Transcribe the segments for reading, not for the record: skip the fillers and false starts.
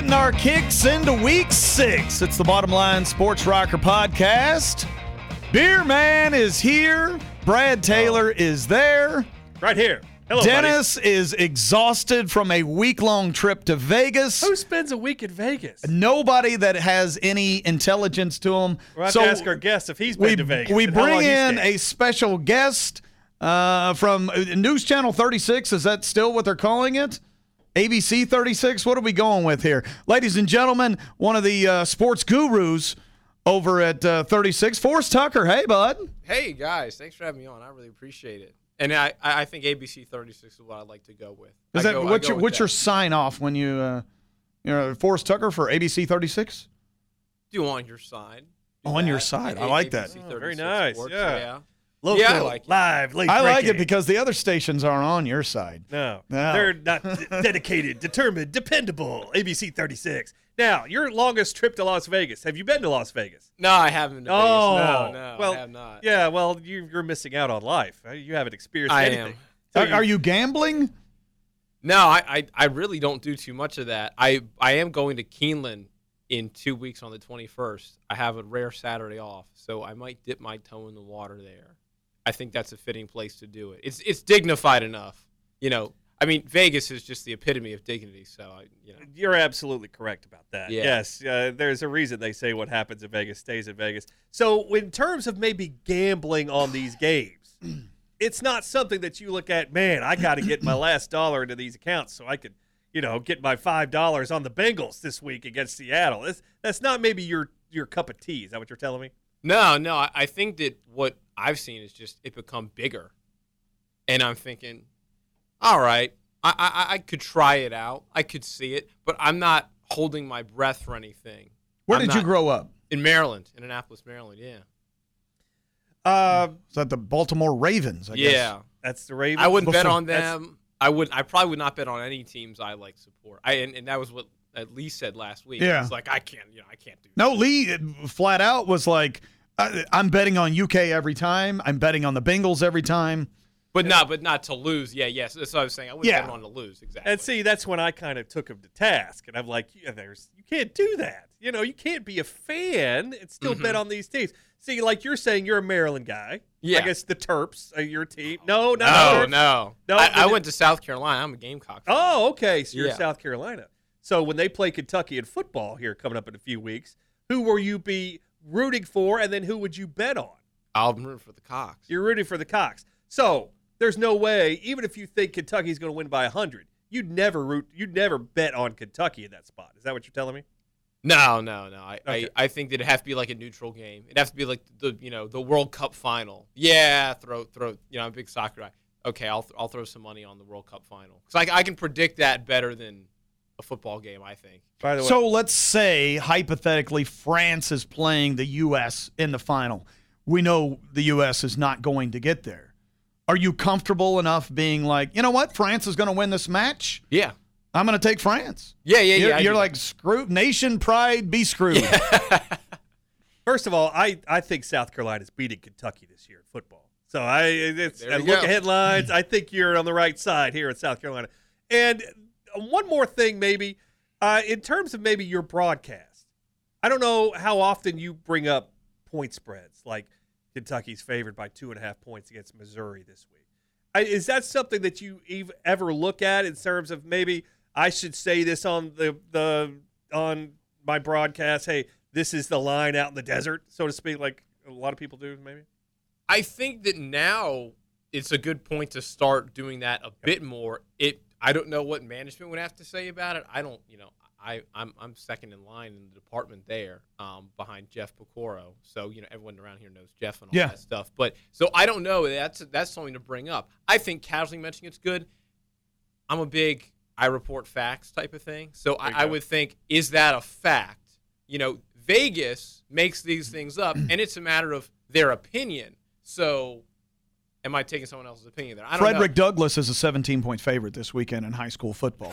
Getting our kicks into week 6. It's the Bottom Line Sports Rocker podcast. Beer Man is here. Brad Taylor is there. Right here. Hello, Dennis is exhausted from a week-long trip to Vegas. Who spends a week in Vegas? Nobody that has any intelligence to him. We'll have to ask our guest if he's been to Vegas. We and how long bring he in stayed. a special guest from News Channel 36. Is that still what they're calling it? ABC 36? What are we going with here? Ladies and gentlemen, one of the sports gurus over at 36, Forrest Tucker. Hey, bud. Hey, guys. Thanks for having me on. I really appreciate it. And I think ABC 36 is what I'd like to go with. What's your sign off when you Forrest Tucker for ABC 36? Do on your side. On your side. I like that. Oh, very nice. Sports, Yeah. Local, I like it. live, late I like breaking. it because the other stations aren't on your side. No. No. They're not dedicated, determined, dependable. ABC 36. Now, your longest trip to Las Vegas. Have you been to Las Vegas? No, I haven't been to Oh. Vegas. No, Well, I have not. Yeah, well, you're missing out on life. You haven't experienced I anything. am. Are you gambling? No, I really don't do too much of that. I am going to Keeneland in 2 weeks on the 21st. I have a rare Saturday off, so I might dip my toe in the water there. I think that's a fitting place to do it. It's dignified enough, you know. I mean, Vegas is just the epitome of dignity. So, You're absolutely correct about that. Yeah. Yes, there's a reason they say what happens in Vegas stays in Vegas. So in terms of maybe gambling on these games, it's not something that you look at, man, I got to get my last dollar into these accounts so I could, get my $5 on the Bengals this week against Seattle. That's not maybe your cup of tea. Is that what you're telling me? No. I think that what I've seen is just it become bigger. And I'm thinking, all right, I could try it out. I could see it, but I'm not holding my breath for anything. Where did you grow up? In Maryland, in Annapolis, Maryland, yeah. Is that the Baltimore Ravens, I guess? Yeah. That's the Ravens. I wouldn't bet Before- on them. I probably would not bet on any teams I like support. And that was what Lee said last week. Yeah. It's like I can't do that. No, Lee flat out was like, I'm betting on UK every time. I'm betting on the Bengals every time. But not to lose. Yeah, yes. That's what I was saying. I wouldn't bet on to lose, exactly. And see, that's when I kind of took him to task, and I'm like, you can't do that. You can't be a fan and still bet on these teams. See, like you're saying, you're a Maryland guy. Yeah. I guess the Terps are your team. No. No. No, I went to South Carolina. I'm a Gamecock fan. Oh, okay. So you're Yeah. South Carolina. So when they play Kentucky in football here coming up in a few weeks, who will you be rooting for, and then who would you bet on? I'll root for the Cox. You're rooting for the Cox. So there's no way, even if you think Kentucky's going to win by 100, you'd never bet on Kentucky in that spot. Is that what you're telling me? No. Okay. I think that it'd have to be like a neutral game. It'd have to be like the World Cup final. Yeah, throw. I'm a big soccer guy. Okay, I'll throw some money on the World Cup final because I can predict that better than a football game. I think. By the way, So let's say, hypothetically, France is playing the U.S. in the final. We know the U.S. is not going to get there. Are you comfortable enough being like, you know what, France is going to win this match? Yeah. I'm going to take France. Yeah. You're like, screw nation pride, be screwed. first of all, I think South Carolina's beating Kentucky this year in football. So I look at headlines. I think you're on the right side here in South Carolina. And one more thing, maybe, in terms of maybe your broadcast, I don't know how often you bring up point spreads, like Kentucky's favored by 2.5 points against Missouri this week. Is that something that you ever look at in terms of maybe I should say this on on my broadcast? Hey, this is the line out in the desert, so to speak, like a lot of people do, maybe. I think that now it's a good point to start doing that a bit more. I don't know what management would have to say about it. I don't, I'm second in line in the department there, behind Jeff Pecoro. So, everyone around here knows Jeff and all that stuff. But so I don't know. That's something to bring up. I think casually mentioning it's good. I'm a big I report facts type of thing. So I would think, is that a fact? Vegas makes these things up, and it's a matter of their opinion. So am I taking someone else's opinion there? I don't Frederick know. Douglass is a 17-point favorite this weekend in high school football.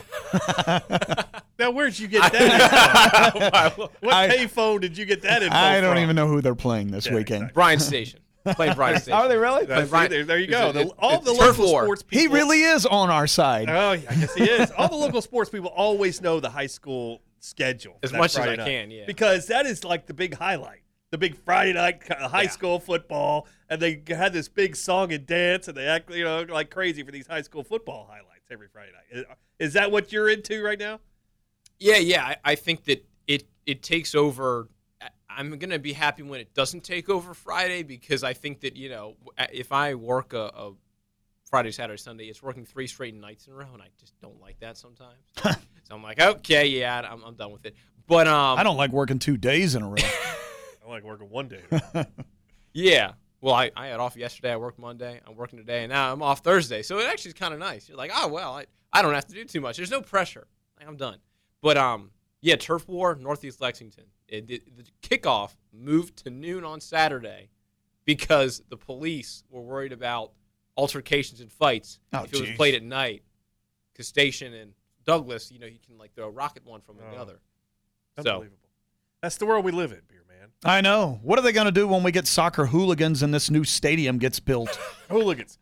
Now, where'd you get that info? What I- payphone did you get that info I don't from? even know who they're playing this Yeah, weekend. exactly. Bryan Station. Playing Bryan Station. Are they really? There you go. It's All the turf local war. sports people. He really is on our side. Oh, yeah, I guess he is. All the local sports people always know the high school schedule as much as I can, yeah. Because that is like the big highlight, the big Friday night high school football, and they had this big song and dance, and they act like crazy for these high school football highlights every Friday night. Is that what you're into right now? Yeah. I think that it takes over. I'm going to be happy when it doesn't take over Friday, because I think that, if I work a Friday, Saturday, Sunday, it's working 3 straight nights in a row, and I just don't like that sometimes. So I'm like, okay, yeah, I'm done with it. But I don't like working 2 days in a row. I like working 1 day. Yeah. Well, I had off yesterday. I worked Monday. I'm working today, and now I'm off Thursday. So it actually is kind of nice. You're like, oh, well, I don't have to do too much. There's no pressure. I'm done. But, yeah, Turf War, Northeast Lexington. The kickoff moved to noon on Saturday because the police were worried about altercations and fights if it was played at night. Because Station and Douglas, you can throw a rocket one from another. Unbelievable. That's the world we live in, Beer Man. I know. What are they going to do when we get soccer hooligans and this new stadium gets built? Hooligans.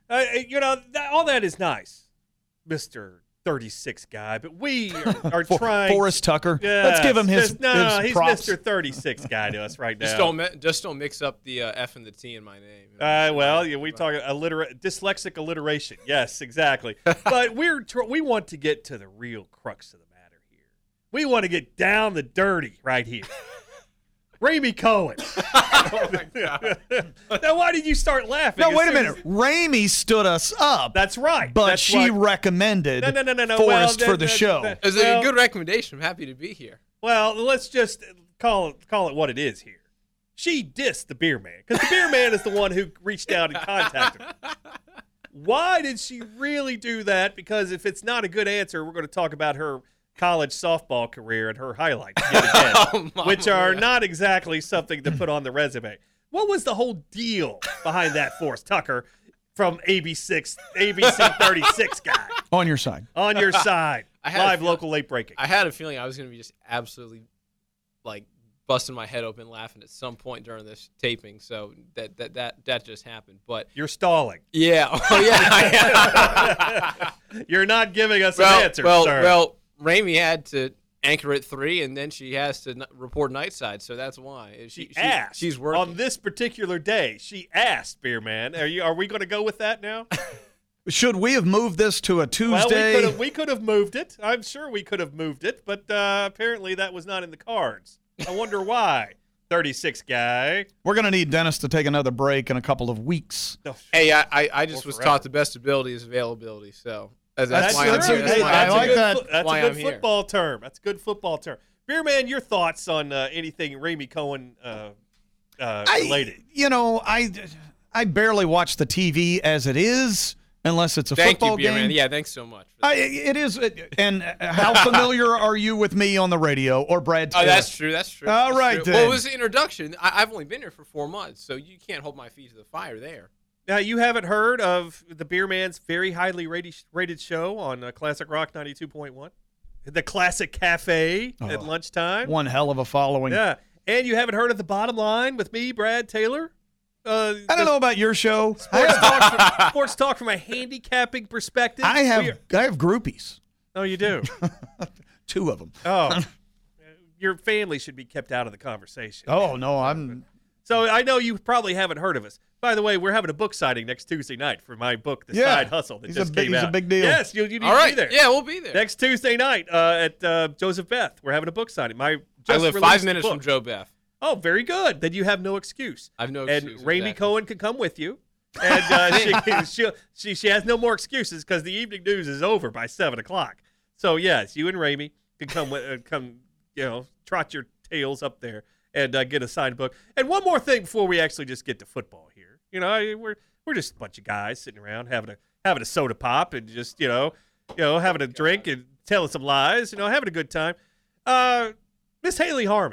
All that is nice, Mr. 36 guy, but we are trying. Forrest Tucker. Yes, let's give him his he's props. Mr. 36 guy to us right now. Just don't mix up the F and the T in my name. We talk dyslexic alliteration. Yes, exactly. But we want to get to the real crux of the matter here. We want to get down the dirty right here. Ramey Cohen. Oh, my God. Now, why did you start laughing? No, wait a minute. Ramey stood us up. That's right. But she recommended Forrest for the show. It was a good recommendation. I'm happy to be here. Well, let's just call it what it is here. She dissed the Beer Man, because the Beer Man is the one who reached out and contacted her. Why did she really do that? Because if it's not a good answer, we're going to talk about her college softball career and her highlights yet again, which are not exactly something to put on the resume. What was the whole deal behind that, Forrest Tucker from ABC 36 guy? On your side. On your side. Live, local, late breaking. I had a feeling I was going to be just absolutely busting my head open laughing at some point during this taping, so that just happened. But you're stalling. Yeah. Oh, yeah. You're not giving us an answer, sir. Well, Ramey had to anchor at 3, and then she has to report nightside, so that's why. She asked. She's working. On this particular day, she asked, Beer Man. Are we going to go with that now? Should we have moved this to a Tuesday? Well, we could have moved it. I'm sure we could have moved it, but apparently that was not in the cards. I wonder why. 36 guy. We're going to need Dennis to take another break in a couple of weeks. Hey, I just was taught the best ability is availability, so that's why I'm here. I like that. That's a good football term. That's a good football term. Beer Man, your thoughts on anything Ramey Cohen related? I barely watch the TV as it is, unless it's a football game. Thank you, Beer Man. Yeah, thanks so much. It is. And how familiar are you with me on the radio or Brad Taylor? Oh, that's true. All right, then. Well, it was the introduction. I've only been here for 4 months, so you can't hold my feet to the fire there. Now, you haven't heard of the Beer Man's very highly rated show on Classic Rock 92.1? The Classic Cafe at lunchtime. One hell of a following. Yeah. And you haven't heard of The Bottom Line with me, Brad Taylor? I don't know about your show. Sports talk from a handicapping perspective. I have groupies. Oh, you do? 2 of them. Oh. Your family should be kept out of the conversation. Oh, no, So I know you probably haven't heard of us. By the way, we're having a book signing next Tuesday night for my book, The Side Hustle, that just came out. He's a big deal. Yes, you need All right. to be there. Yeah, we'll be there. Next Tuesday night at Joseph Beth. We're having a book signing. I live 5 minutes from Joe Beth. Oh, very good. Then you have no excuse. I have no excuse. And Ramey Cohen can come with you. And she has no more excuses because the evening news is over by 7 o'clock. So, yes, you and Ramey can come trot your tails up there and get a signed book. And one more thing before we actually just get to football here. We're just a bunch of guys sitting around having a soda pop and just having a drink and telling some lies. Having a good time. Miss Haley Harmon.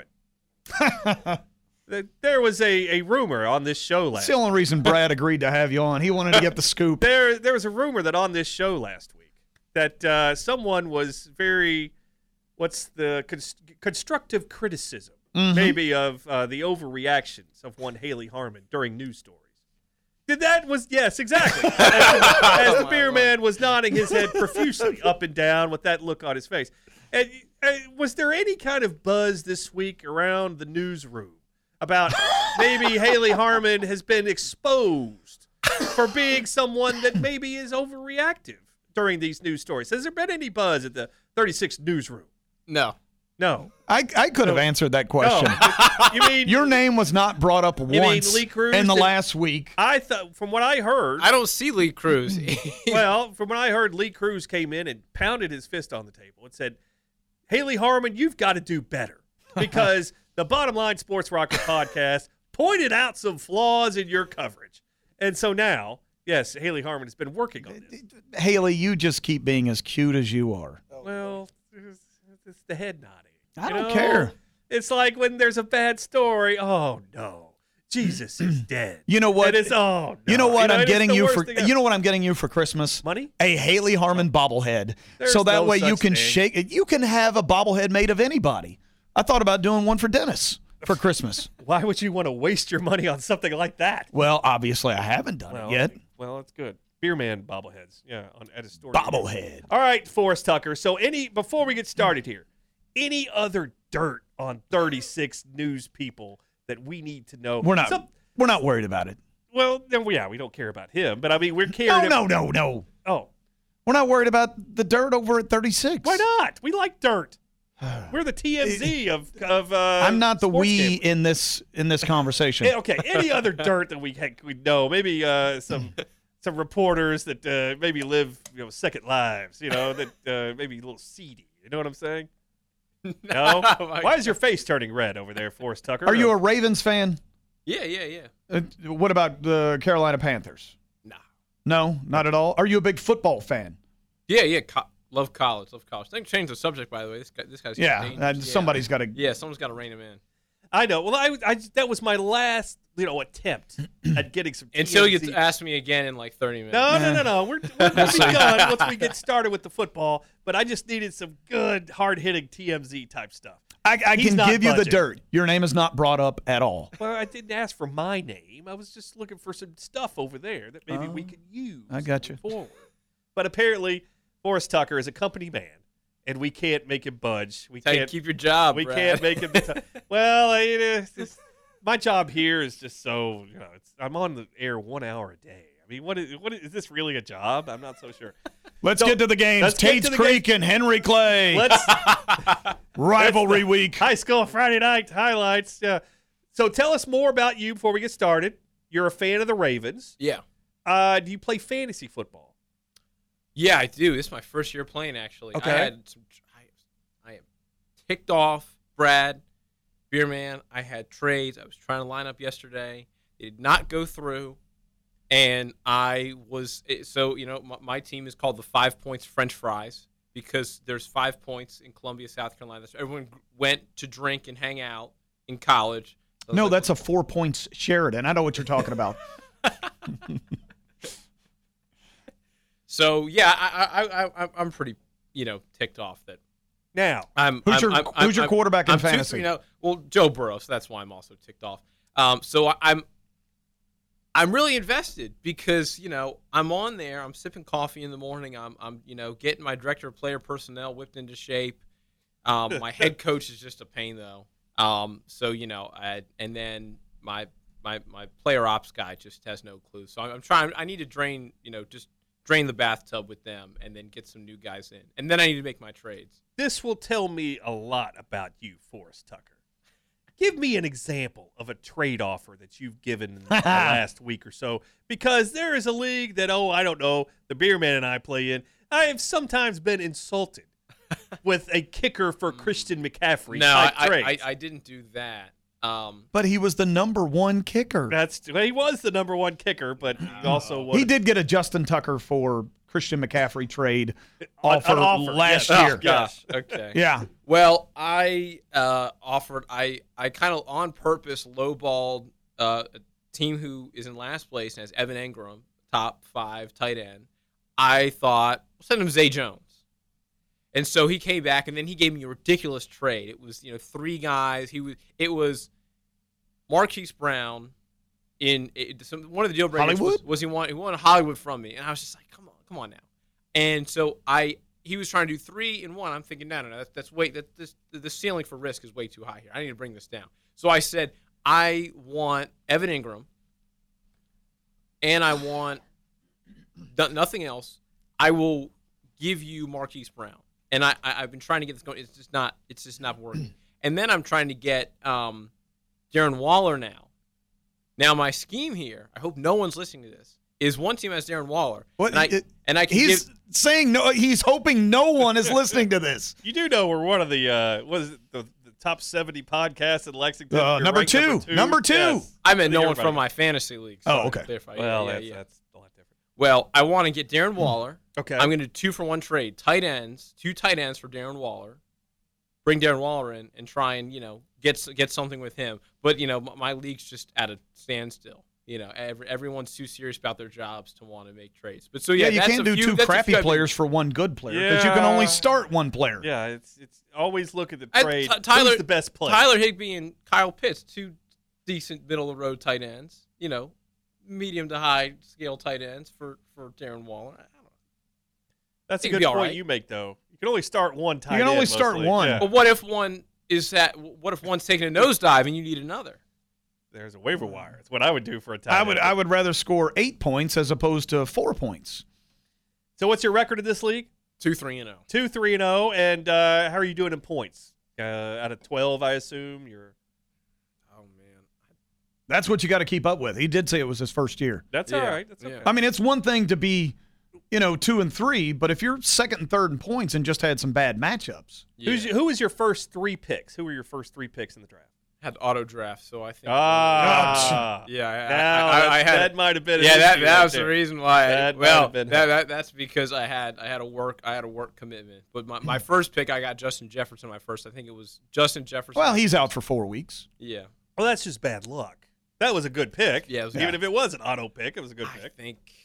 There was a rumor on this show last. That's the only reason Brad agreed to have you on. He wanted to get the scoop. There was a rumor that on this show last week that someone was very, constructive criticism, maybe of the overreactions of one Haley Harmon during news stories. Yes, exactly. As the Beer Man was nodding his head profusely up and down with that look on his face. And Was there any kind of buzz this week around the newsroom about maybe Haley Harmon has been exposed for being someone that maybe is overreactive during these news stories? Has there been any buzz at the 36 newsroom? No. I could have answered that question. No. You mean your name was not brought up once Lee Cruz in the last week? I thought, from what I heard, I don't see Lee Cruz. well, from what I heard, Lee Cruz came in and pounded his fist on the table and said, "Haley Harmon, you've got to do better because the Bottom Line Sports Rocker podcast pointed out some flaws in your coverage." And so now, yes, Haley Harmon has been working on this. Haley, you just keep being as cute as you are. Well, it's the head nodding. I don't care. It's like when there's a bad story. Oh no, Jesus is dead. You know what? No. You know what I'm getting you for? You know what I'm getting you for Christmas? Money? A Haley Harmon bobblehead. So that way you can thing. shake it. You can have a bobblehead made of anybody. I thought about doing one for Dennis for Christmas. Why would you want to waste your money on something like that? Well, obviously I haven't done it yet. Well, that's good. Beer man bobbleheads. Yeah, at a store. Bobblehead. All right, Forrest Tucker. So before we get started here, any other dirt on 36 news people that we need to know? We're not worried about it. Well, yeah, we don't care about him, but I mean, we're caring. No. Oh, we're not worried about the dirt over at 36. why not? We like dirt. We're the TMZ of. I'm not the we gambling. in this conversation. Okay, any other dirt that we know? Maybe some reporters that maybe live second lives. That maybe a little seedy. You know what I'm saying? No. Why is your face turning red over there, Forrest Tucker? Are you a Ravens fan? Yeah. What about the Carolina Panthers? Nah. No, not at all. Are you a big football fan? Yeah. Love college. I think change the subject, by the way. This guy's somebody's got to. Yeah, someone's got to rein him in. I know. Well, I that was my last attempt at getting some TMZ. Until you ask me again in like 30 minutes. No. We're be done once we get started with the football. But I just needed some good, hard-hitting TMZ type stuff. I can give you the dirt. Your name is not brought up at all. Well, I didn't ask for my name. I was just looking for some stuff over there that maybe we could use. I got you. Forward. But apparently, Forrest Tucker is a company man, and we can't make him budge. We can't keep your job. We Brad. can't make him. Well, my job here is just so I'm on the air 1 hour a day. I mean, what is this really a job? I'm not so sure. Let's get to the games. Tate's Creek and Henry Clay. Rivalry week. High school Friday night highlights. So tell us more about you before we get started. You're a fan of the Ravens. Yeah. Do you play fantasy football? Yeah, I do. This is my first year playing, actually. Okay. I am ticked off, Brad, Beerman. I had trades. I was trying to line up yesterday. It did not go through. And I was my team is called the 5 Points French Fries because there's 5 points in Columbia, South Carolina. So everyone went to drink and hang out in college. No, that's a 4 points Sheridan. I know what you're talking about. So yeah, I'm pretty ticked off that. Now, who's your quarterback in fantasy? Joe Burrow. So that's why I'm also ticked off. So I'm really invested because I'm on there. I'm sipping coffee in the morning. I'm getting my director of player personnel whipped into shape. My head coach is just a pain though. And then my player ops guy just has no clue. So I'm trying. I need to drain the bathtub with them and then get some new guys in. And then I need to make my trades. This will tell me a lot about you, Forrest Tucker. Give me an example of a trade offer that you've given in the last week or so, because there is a league that, I don't know, the Beer Man and I play in. I have sometimes been insulted with a kicker for Christian McCaffrey. No, I didn't do that. But he was the number one kicker. He was the number one kicker, but he also was. He did get a Justin Tucker for Christian McCaffrey trade offer last year. Oh, gosh. Okay. Yeah. Well, I offered. I kind of on purpose lowballed a team who is in last place and has Evan Engram, top 5 tight end. I thought, send him Zay Jones. And so he came back, and then he gave me a ridiculous trade. It was 3 guys. It was Marquise Brown one of the deal breakers Hollywood? was he wanted Hollywood from me, and I was just like, come on now. And so I he was trying to do 3 and 1. I'm thinking, no, the ceiling for risk is way too high here. I need to bring this down. So I said, I want Evan Ingram, and I want nothing else. I will give you Marquise Brown, and I've been trying to get this going. It's just not working. And then I'm trying to get Darren Waller now. Now my scheme here, I hope no one's listening to this, is one team has Darren Waller. He's saying no. He's hoping no one is listening to this. You do know we're one of the the top 70 podcasts in Lexington. Number two. Yes. I meant no one from my fantasy league. So okay. That's a lot different. Well, I want to get Darren Waller. Okay. I'm going to do 2-for-1 trade. Two tight ends for Darren Waller. Bring Darren Waller in and try and get something with him. But my league's just at a standstill. Everyone's too serious about their jobs to want to make trades. But you can't do 2 crappy players for 1 good player because you can only start 1 player. Yeah, it's always look at the trade. Who's the best player? Tyler Higbee and Kyle Pitts, 2 decent middle of the road tight ends. Medium to high scale tight ends for Darren Waller. I don't know. That's a good point you make, though. You can only start 1 tight end. You can only start mostly. 1. Yeah. But what if one's taking a nosedive and you need another? There's a waiver wire. That's what I would do for a tight end. I would rather score 8 points as opposed to 4 points. So what's your record in this league? 2-3-0. 2-3-0. And how are you doing in points? Out of 12, I assume you're. Oh man, that's what you got to keep up with. He did say it was his first year. That's all right. That's okay. I mean, it's one thing to be, 2 and 3, but if you're 2nd and 3rd in points and just had some bad matchups. Yeah. Who was your first 3 picks? Who were your first 3 picks in the draft? Had auto draft, so I think. That might have been. Yeah, that was the reason why. That's because I had a work commitment. But my first pick, I got Justin Jefferson. I think it was Justin Jefferson. Well, he's out for 4 weeks. Yeah. Well, that's just bad luck. That was a good pick. Yeah, even if it was an auto pick, it was a good pick.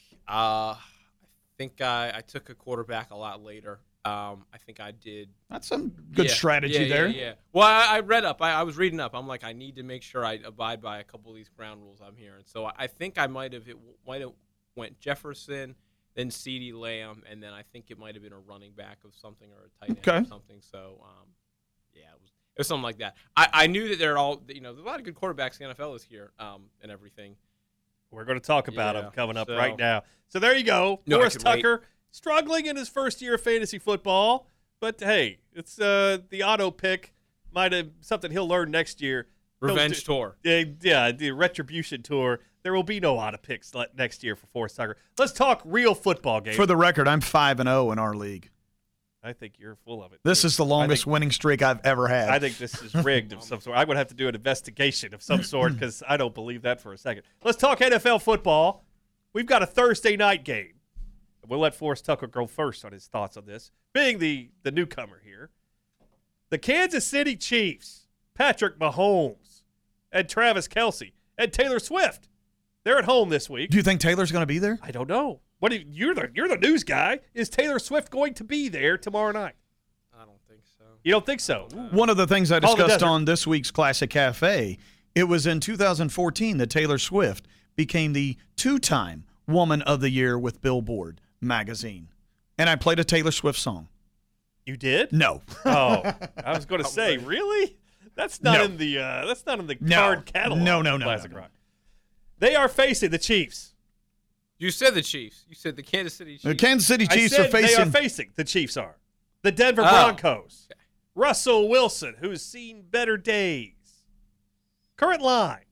I think I took a quarterback a lot later. I think I did. That's some good strategy there. Yeah. Well, I read up. I was reading up. I'm like, I need to make sure I abide by a couple of these ground rules I'm hearing. So I think I might have went Jefferson, then CeeDee Lamb, and then I think it might have been a running back of something or a tight end or something. So it was something like that. I knew that they're all there's a lot of good quarterbacks in the NFL this year and everything. We're going to talk about them coming up right now. So there you go. Forrest Tucker. Struggling in his first year of fantasy football, but hey, it's the auto pick might have something he'll learn next year. Revenge tour. Yeah, the retribution tour. There will be no auto picks next year for Forrest Tucker. Let's talk real football games. For the record, I'm 5-0 in our league. I think you're full of it. This is the longest winning streak I've ever had. I think this is rigged of some sort. I would have to do an investigation of some sort because I don't believe that for a second. Let's talk NFL football. We've got a Thursday night game. We'll let Forrest Tucker go first on his thoughts on this, being the newcomer here. The Kansas City Chiefs, Patrick Mahomes, and Travis Kelce, and Taylor Swift. They're at home this week. Do you think Taylor's going to be there? I don't know. You're the news guy. Is Taylor Swift going to be there tomorrow night? I don't think so. You don't think so? One of the things I discussed on this week's Classic Cafe, it was in 2014 that Taylor Swift became the 2-time Woman of the Year with Billboard magazine, and I played a Taylor Swift song. You did? No. Oh, I was going to say, really? That's not in the card catalog. No. Classic Rock. They are facing the Chiefs. You said the Chiefs. You said the Kansas City Chiefs. The Kansas City Chiefs are facing. They are facing. The Chiefs are the Denver Broncos. Okay. Russell Wilson, who's seen better days. Current line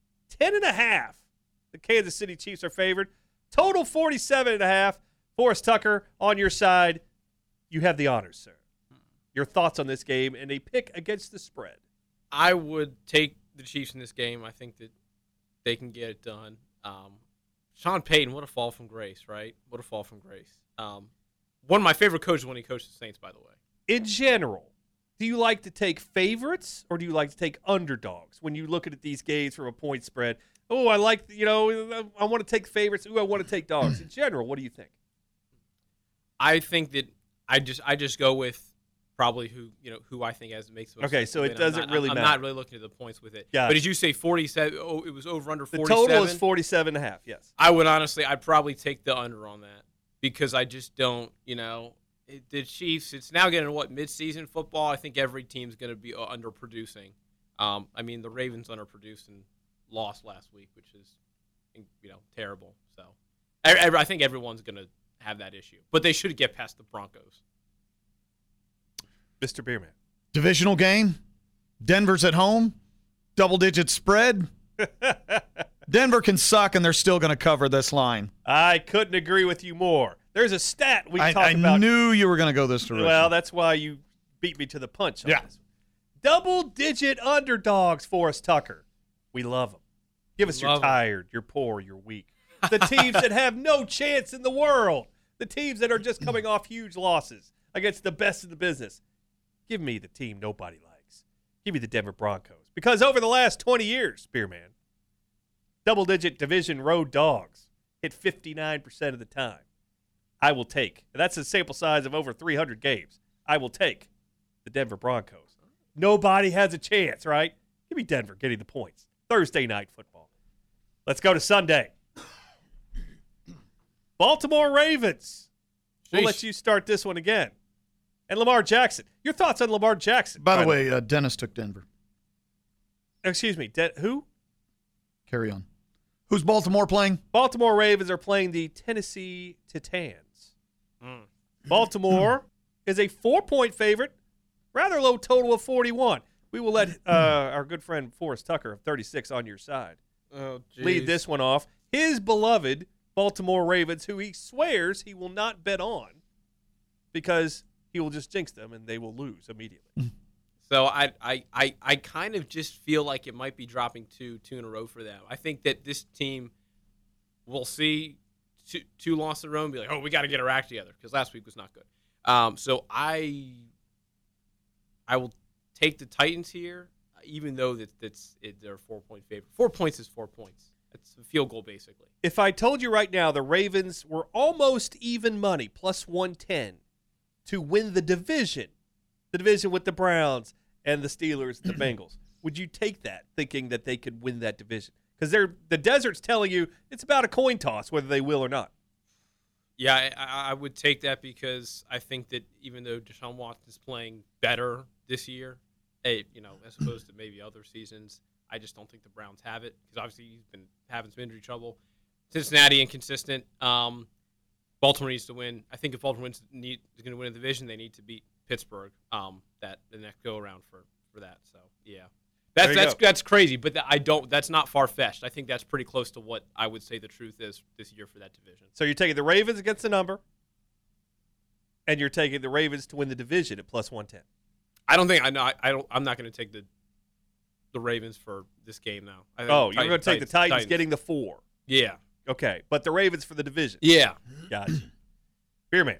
10.5. The Kansas City Chiefs are favored. Total 47.5. Forrest Tucker, on your side, you have the honors, sir. Your thoughts on this game and a pick against the spread? I would take the Chiefs in this game. I think that they can get it done. Sean Payton, what a fall from grace, right? What a fall from grace. One of my favorite coaches when he coached the Saints, by the way. In general, do you like to take favorites or do you like to take underdogs when you look at these games from a point spread? Oh, I like, I want to take favorites. Ooh, I want to take dogs. In general, what do you think? I think that I just go with probably who I think makes the most sense. Okay, so it doesn't really matter. I'm not really looking at the points with it. Yeah. But did you say 47? Oh, it was over under 47? The total is 47.5, yes. I'd probably take the under on that because I just don't, The Chiefs, it's now getting mid-season football. I think every team's going to be underproducing. The Ravens underproduced and lost last week, which is, terrible. So I think everyone's going to have that issue, but they should get past the Broncos. Mr. Beerman. Divisional game. Denver's at home. Double-digit spread. Denver can suck, and they're still going to cover this line. I couldn't agree with you more. There's a stat we talked about. I knew you were going to go this direction. Well, that's why you beat me to the punch on this. Double-digit underdogs, Forrest Tucker. We love them. Give us you're tired, you're poor, you're weak. The teams that have no chance in the world. The teams that are just coming off huge losses against the best in the business. Give me the team nobody likes. Give me the Denver Broncos. Because over the last 20 years, Spearman, double-digit division road dogs hit 59% of the time. I will take, and that's a sample size of over 300 games, I will take the Denver Broncos. Nobody has a chance, right? Give me Denver getting the points. Thursday night football. Let's go to Sunday. Baltimore Ravens. We'll let you start this one again. And Lamar Jackson. Your thoughts on Lamar Jackson? By the way, Dennis took Denver. Excuse me. Who? Carry on. Who's Baltimore playing? Baltimore Ravens are playing the Tennessee Titans. Baltimore is a 4-point favorite. Rather low total of 41. We will let our good friend Forrest Tucker of 36 on your side lead this one off. His beloved Baltimore Ravens, who he swears he will not bet on because he will just jinx them and they will lose immediately. So I kind of just feel like it might be dropping two in a row for them. I think that this team will see two losses in a row and be like, oh, we got to get our act together because last week was not good. So I will take the Titans here, even though they're a 4-point favorite. 4 points is 4 points. It's a field goal, basically. If I told you right now the Ravens were almost even money, plus 110, to win the division with the Browns and the Steelers and the Bengals, would you take that, thinking that they could win that division? Because the Desert's telling you it's about a coin toss whether they will or not. Yeah, I would take that because I think that even though Deshaun Watson's playing better this year, as opposed to maybe other seasons, I just don't think the Browns have it because obviously he's been having some injury trouble. Cincinnati inconsistent. Baltimore needs to win. I think if Baltimore is going to win a division, they need to beat Pittsburgh. The next go around for that. So yeah, that's crazy, but that's not far fetched. I think that's pretty close to what I would say the truth is this year for that division. So you're taking the Ravens against the number, and you're taking the Ravens to win the division at plus 110. I'm not going to take the Ravens for this game now. You're going to take the Titans getting the 4. Yeah. Okay, but the Ravens for the division. Yeah. Gotcha. Beerman.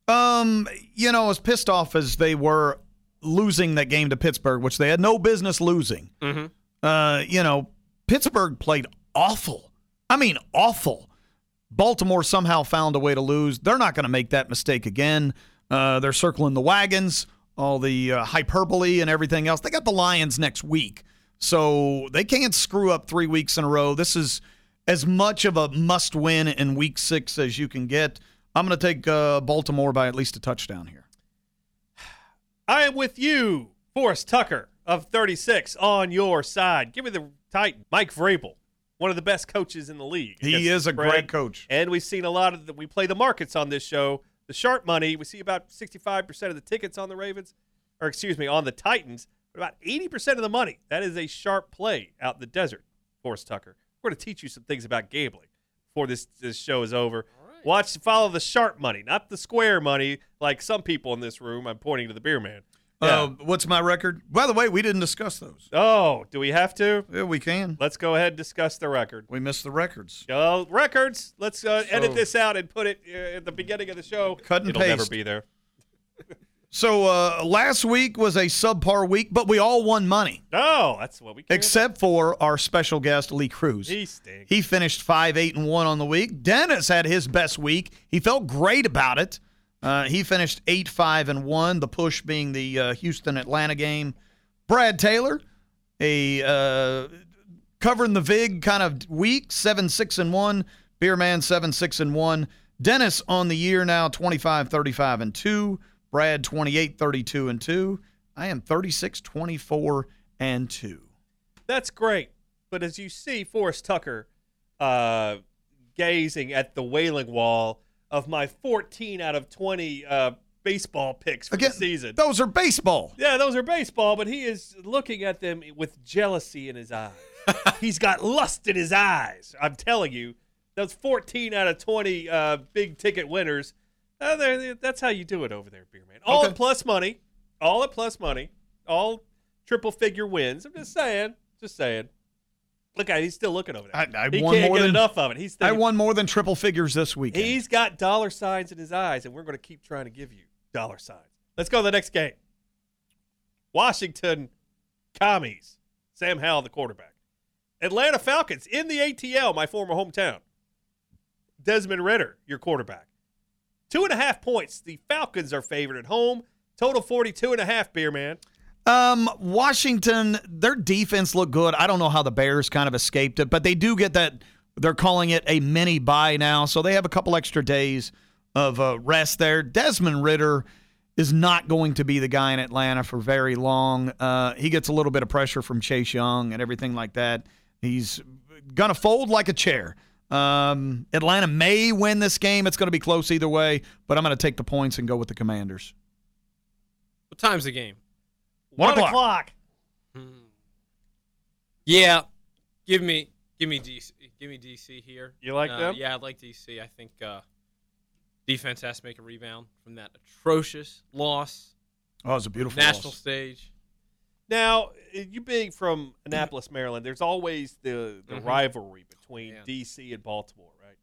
As pissed off as they were losing that game to Pittsburgh, which they had no business losing. Mm-hmm. Pittsburgh played awful. I mean, awful. Baltimore somehow found a way to lose. They're not going to make that mistake again. They're circling the wagons, all the hyperbole and everything else. They got the Lions next week, so they can't screw up 3 weeks in a row. This is as much of a must-win in Week 6 as you can get. I'm going to take Baltimore by at least a touchdown here. I am with you, Forrest Tucker of 36 on your side. Give me the Titan, Mike Vrabel, one of the best coaches in the league. He is a great coach. And we've seen a lot of we play the markets on this show. The sharp money, we see about 65% of the tickets on the Ravens, on the Titans, but about 80% of the money. That is a sharp play out in the desert, Forrest Tucker. We're going to teach you some things about gambling before this show is over. Right. Follow the sharp money, not the square money like some people in this room. I'm pointing to the beer man. Yeah. What's my record? By the way, we didn't discuss those. Oh, do we have to? Yeah, we can. Let's go ahead and discuss the record. We missed the records. Records. Let's edit this out and put it at the beginning of the show. Cut and It'll paste. Never be there. So last week was a subpar week, but we all won money. Oh, that's what we can. Except for our special guest, Lee Cruz. He stinks. He finished 5-8-1 on the week. Dennis had his best week. He felt great about it. He finished 8-5-1, the push being the Houston-Atlanta game. Brad Taylor, a covering the VIG kind of week, 7-6-1. Beerman 7-6-1. Dennis on the year now, 25, 35, and 2. Brad, 28, 32, and 2. I am 36, 24, and 2. That's great. But as you see Forrest Tucker gazing at the wailing wall of my 14 out of 20 baseball picks for the season. Those are baseball. Yeah, those are baseball, but he is looking at them with jealousy in his eyes. He's got lust in his eyes. I'm telling you, those 14 out of 20 big ticket winners, that's how you do it over there, Beer Man. All at plus money. All at plus money. All triple figure wins. I'm just saying. Look at he's still looking over there. He can't get enough of it. He's thinking, I won more than triple figures this weekend. He's got dollar signs in his eyes, and we're going to keep trying to give you dollar signs. Let's go to the next game. Washington Commies. Sam Howell, the quarterback. Atlanta Falcons in the ATL, my former hometown. Desmond Ridder, your quarterback. 2.5 points. The Falcons are favored at home. Total 42.5, Beer Man. Washington, their defense looked good. I don't know how the Bears kind of escaped it, but they do get that. They're calling it a mini bye now, so they have a couple extra days of rest there. Desmond Ridder is not going to be the guy in Atlanta for very long. He gets a little bit of pressure from Chase Young and everything like that. He's going to fold like a chair. Atlanta may win this game. It's going to be close either way, but I'm going to take the points and go with the Commanders. What time's the game? 1 o'clock. Yeah, give me DC. Give me DC here. You like them? Yeah, I like DC. I think defense has to make a rebound from that atrocious loss. Oh, it was a beautiful national loss. Stage. Now, you being from Annapolis, Maryland, there's always the rivalry between DC and Baltimore, right?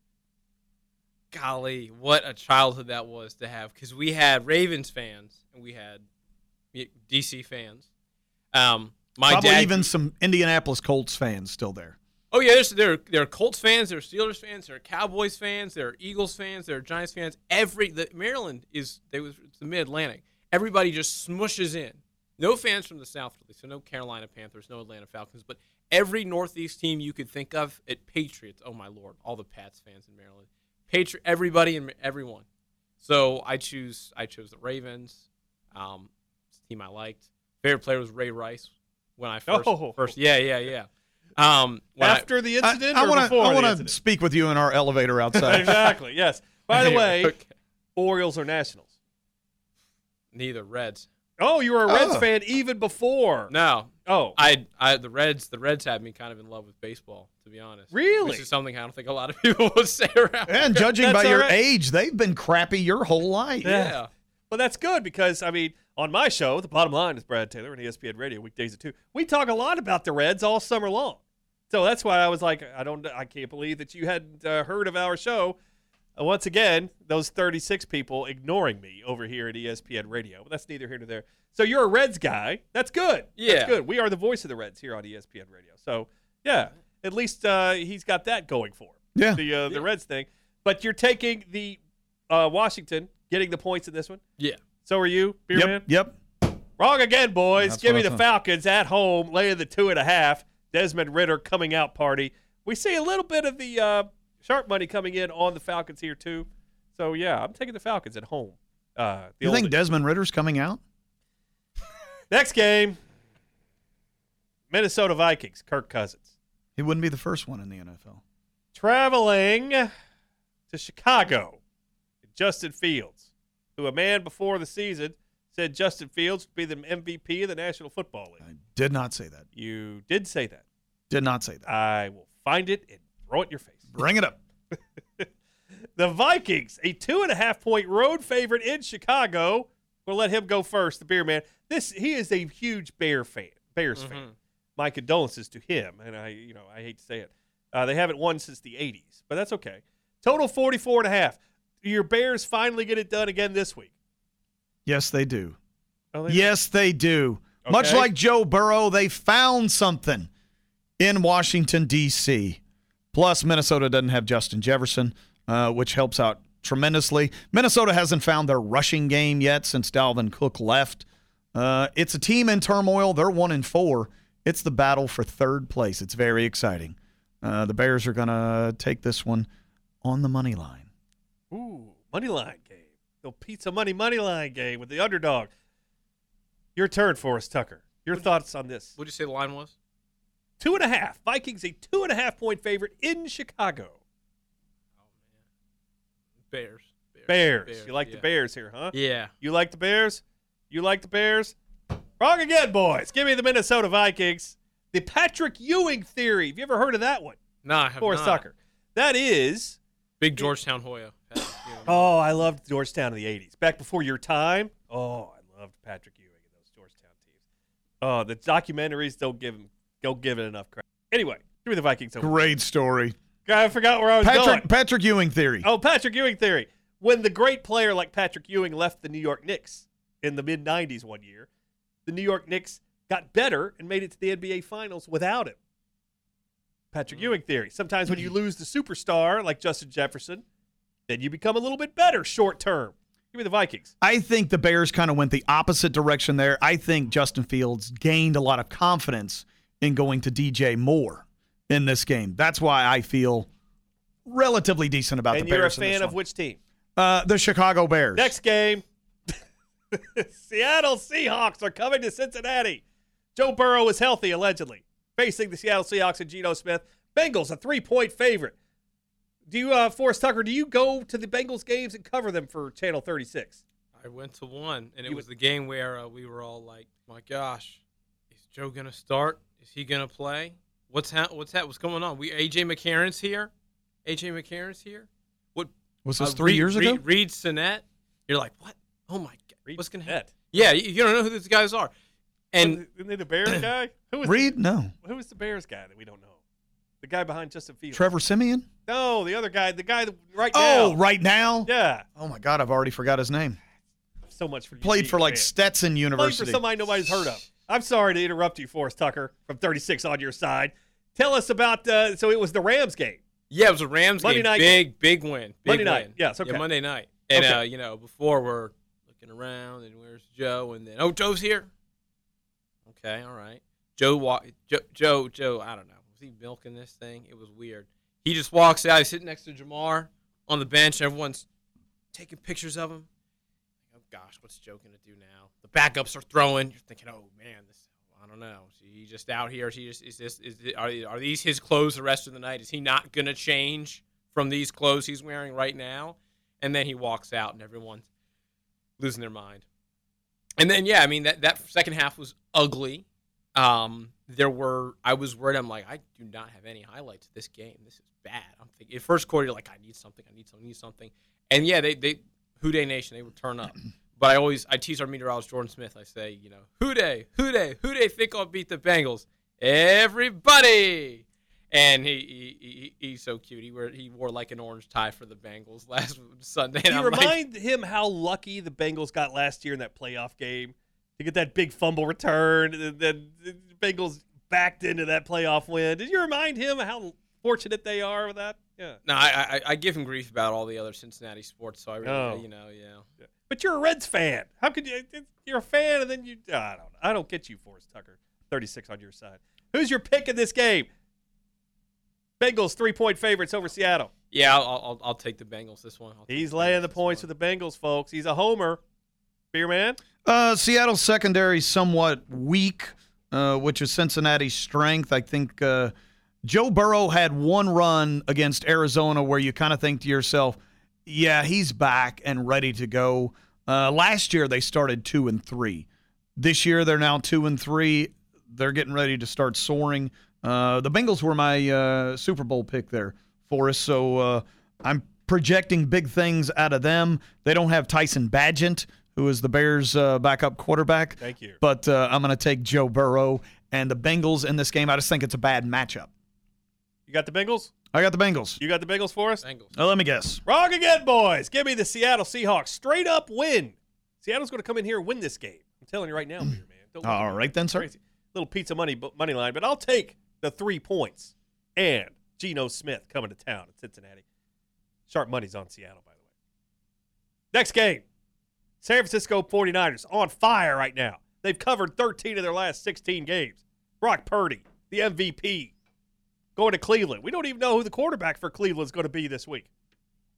Golly, what a childhood that was to have, because we had Ravens fans and we had DC fans. Probably even some Indianapolis Colts fans still there. Oh yeah, there are Colts fans, there are Steelers fans, there are Cowboys fans, there are Eagles fans, there are Giants fans. Maryland it's the Mid-Atlantic. Everybody just smushes in. No fans from the South, really. So no Carolina Panthers, no Atlanta Falcons, but every Northeast team you could think of at Patriots. Oh my Lord, all the Pats fans in Maryland, everybody and everyone. So I chose the Ravens. It's a team I liked. Favorite player was Ray Rice when I first. Yeah. After the incident, I want to speak with you in our elevator outside. Exactly. Yes. By the way, Orioles or Nationals? Neither. Reds. Oh, you were a Reds fan even before. No. Oh. The Reds had me kind of in love with baseball, to be honest. Really? Which is something I don't think a lot of people would say around. And judging by your age, they've been crappy your whole life. Yeah. Well, that's good because, I mean, on my show, The Bottom Line is Brad Taylor on ESPN Radio, weekdays at 2. We talk a lot about the Reds all summer long. So that's why I was like, I can't believe that you hadn't heard of our show. Once again, those 36 people ignoring me over here at ESPN Radio. But that's neither here nor there. So you're a Reds guy. That's good. Yeah. That's good. We are the voice of the Reds here on ESPN Radio. So, yeah, at least he's got that going for him. Yeah. The Reds thing. But you're taking the Washington, getting the points in this one? Yeah. So are you, Beer Man? Yep. Wrong again, boys. That's Give me what I the thought. Falcons at home, laying the 2.5. Desmond Ridder coming out party. We see a little bit of the sharp money coming in on the Falcons here, too. So, yeah, I'm taking the Falcons at home. You think Desmond Ridder's coming out? Next game, Minnesota Vikings, Kirk Cousins. He wouldn't be the first one in the NFL. Traveling to Chicago, Justin Fields, who a man before the season said Justin Fields would be the MVP of the National Football League. I did not say that. You did say that. Did not say that. I will find it and throw it in your face. Bring it up. The Vikings, a 2.5-point road favorite in Chicago. We'll let him go first, the Beer Man. He is a huge Bears fan. My condolences to him, and I hate to say it. They haven't won since the 80s, but that's okay. Total 44.5. Your Bears finally get it done again this week. Yes, they do. Oh, Yes, they do. Okay. Much like Joe Burrow, they found something in Washington, D.C. Plus, Minnesota doesn't have Justin Jefferson, which helps out tremendously. Minnesota hasn't found their rushing game yet since Dalvin Cook left. It's a team in turmoil. They're 1-4. It's the battle for third place. It's very exciting. The Bears are going to take this one on the money line. Ooh, money line game. Little pizza money line game with the underdog. Your turn, Forrest Tucker. Your thoughts on this? What'd you say the line was? 2.5. Vikings a 2.5-point favorite in Chicago. Oh man, Bears. You like the Bears here, huh? Yeah. You like the Bears? You like the Bears? Wrong again, boys. Give me the Minnesota Vikings. The Patrick Ewing theory. Have you ever heard of that one? No, I have Forrest not. Tucker. That is. Big Georgetown Hoya. Oh, I loved Georgetown in the 80s. Back before your time. Oh, I loved Patrick Ewing and those Georgetown teams. Oh, the documentaries don't give it enough credit. Anyway, give me the Vikings. Great story. I forgot where I was going. Patrick Ewing theory. Oh, Patrick Ewing theory. When the great player like Patrick Ewing left the New York Knicks in the mid-'90s one year, the New York Knicks got better and made it to the NBA Finals without him. Patrick Ewing theory. Sometimes when you lose the superstar like Justin Jefferson, then you become a little bit better short term. Give me the Vikings. I think the Bears kind of went the opposite direction there. I think Justin Fields gained a lot of confidence in going to DJ Moore in this game. That's why I feel relatively decent about the Bears. And you're a fan of which team? The Chicago Bears. Next game. Seattle Seahawks are coming to Cincinnati. Joe Burrow is healthy, allegedly, facing the Seattle Seahawks and Geno Smith. Bengals, a 3-point favorite. Do you, Forrest Tucker, do you go to the Bengals games and cover them for Channel 36? I went to one, and it was the game where we were all like, my gosh, is Joe going to start? Is he going to play? What's going on? A.J. McCarron's here? What was this 3 years ago? Reed Sinnett. You're like, what? Oh, my God. What's going to happen? Sinnett. Yeah, you don't know who these guys are. And isn't he the Bears guy? Who was Reed? No. Who was the Bears guy that we don't know? The guy behind Justin Fields. Trevor Siemian? No, the other guy. The guy that right now. Oh, right now? Yeah. Oh, my God. I've already forgot his name. So much for you. Played for like man. Stetson University. Played for somebody nobody's heard of. I'm sorry to interrupt you, Forrest Tucker, from 36 on your side. Tell us about, so it was the Rams game. Yeah, it was a Rams Monday game. Night. Big win. Monday night. Yes, okay. Yeah, Monday night. And, Okay. Before we're looking around and where's Joe? And then, Joe's here. Okay, all right. Joe, I don't know. Was he milking this thing? It was weird. He just walks out. He's sitting next to Jamar on the bench. Everyone's taking pictures of him. Oh, gosh, what's Joe going to do now? The backups are throwing. You're thinking, oh, man, I don't know. Is he just out here? Are these his clothes the rest of the night? Is he not going to change from these clothes he's wearing right now? And then he walks out, and everyone's losing their mind. And then, yeah, I mean, that second half was ugly. I was worried. I'm like, I do not have any highlights of this game. This is bad. I'm thinking, in first quarter, you're like, I need something. And yeah, they Houday Nation, they would turn up. But I tease our meteorologist, Jordan Smith. I say, Houday, think I'll beat the Bengals. Everybody. And he's so cute. He wore like an orange tie for the Bengals last Sunday. Do you remind him how lucky the Bengals got last year in that playoff game to get that big fumble return? And then the Bengals backed into that playoff win. Did you remind him how fortunate they are with that? Yeah. No, I give him grief about all the other Cincinnati sports. So I really, yeah. But you're a Reds fan. How could you? You're a fan, and then you. I don't get you, Forrest Tucker. 36 on your side. Who's your pick in this game? Bengals 3-point favorites over Seattle. Yeah, I'll take the Bengals this one. He's laying the points for the Bengals, folks. He's a homer. Beer man? Seattle's secondary somewhat weak, which is Cincinnati's strength. I think Joe Burrow had one run against Arizona where you kind of think to yourself, yeah, he's back and ready to go. Last year they started 2-3. This year they're now 2-3. They're getting ready to start soaring. The Bengals were my Super Bowl pick there for us, so I'm projecting big things out of them. They don't have Tyson Bagent, who is the Bears' backup quarterback. Thank you. But I'm going to take Joe Burrow and the Bengals in this game. I just think it's a bad matchup. You got the Bengals? I got the Bengals. You got the Bengals for us? Bengals. Let me guess. Wrong again, boys. Give me the Seattle Seahawks. Straight up win. Seattle's going to come in here and win this game. I'm telling you right now, beer man. All right then, sir. Crazy. Little pizza money line, but I'll take the 3 points and Geno Smith coming to town in Cincinnati. Sharp money's on Seattle, by the way. Next game, San Francisco 49ers on fire right now. They've covered 13 of their last 16 games. Brock Purdy, the MVP, going to Cleveland. We don't even know who the quarterback for Cleveland is going to be this week.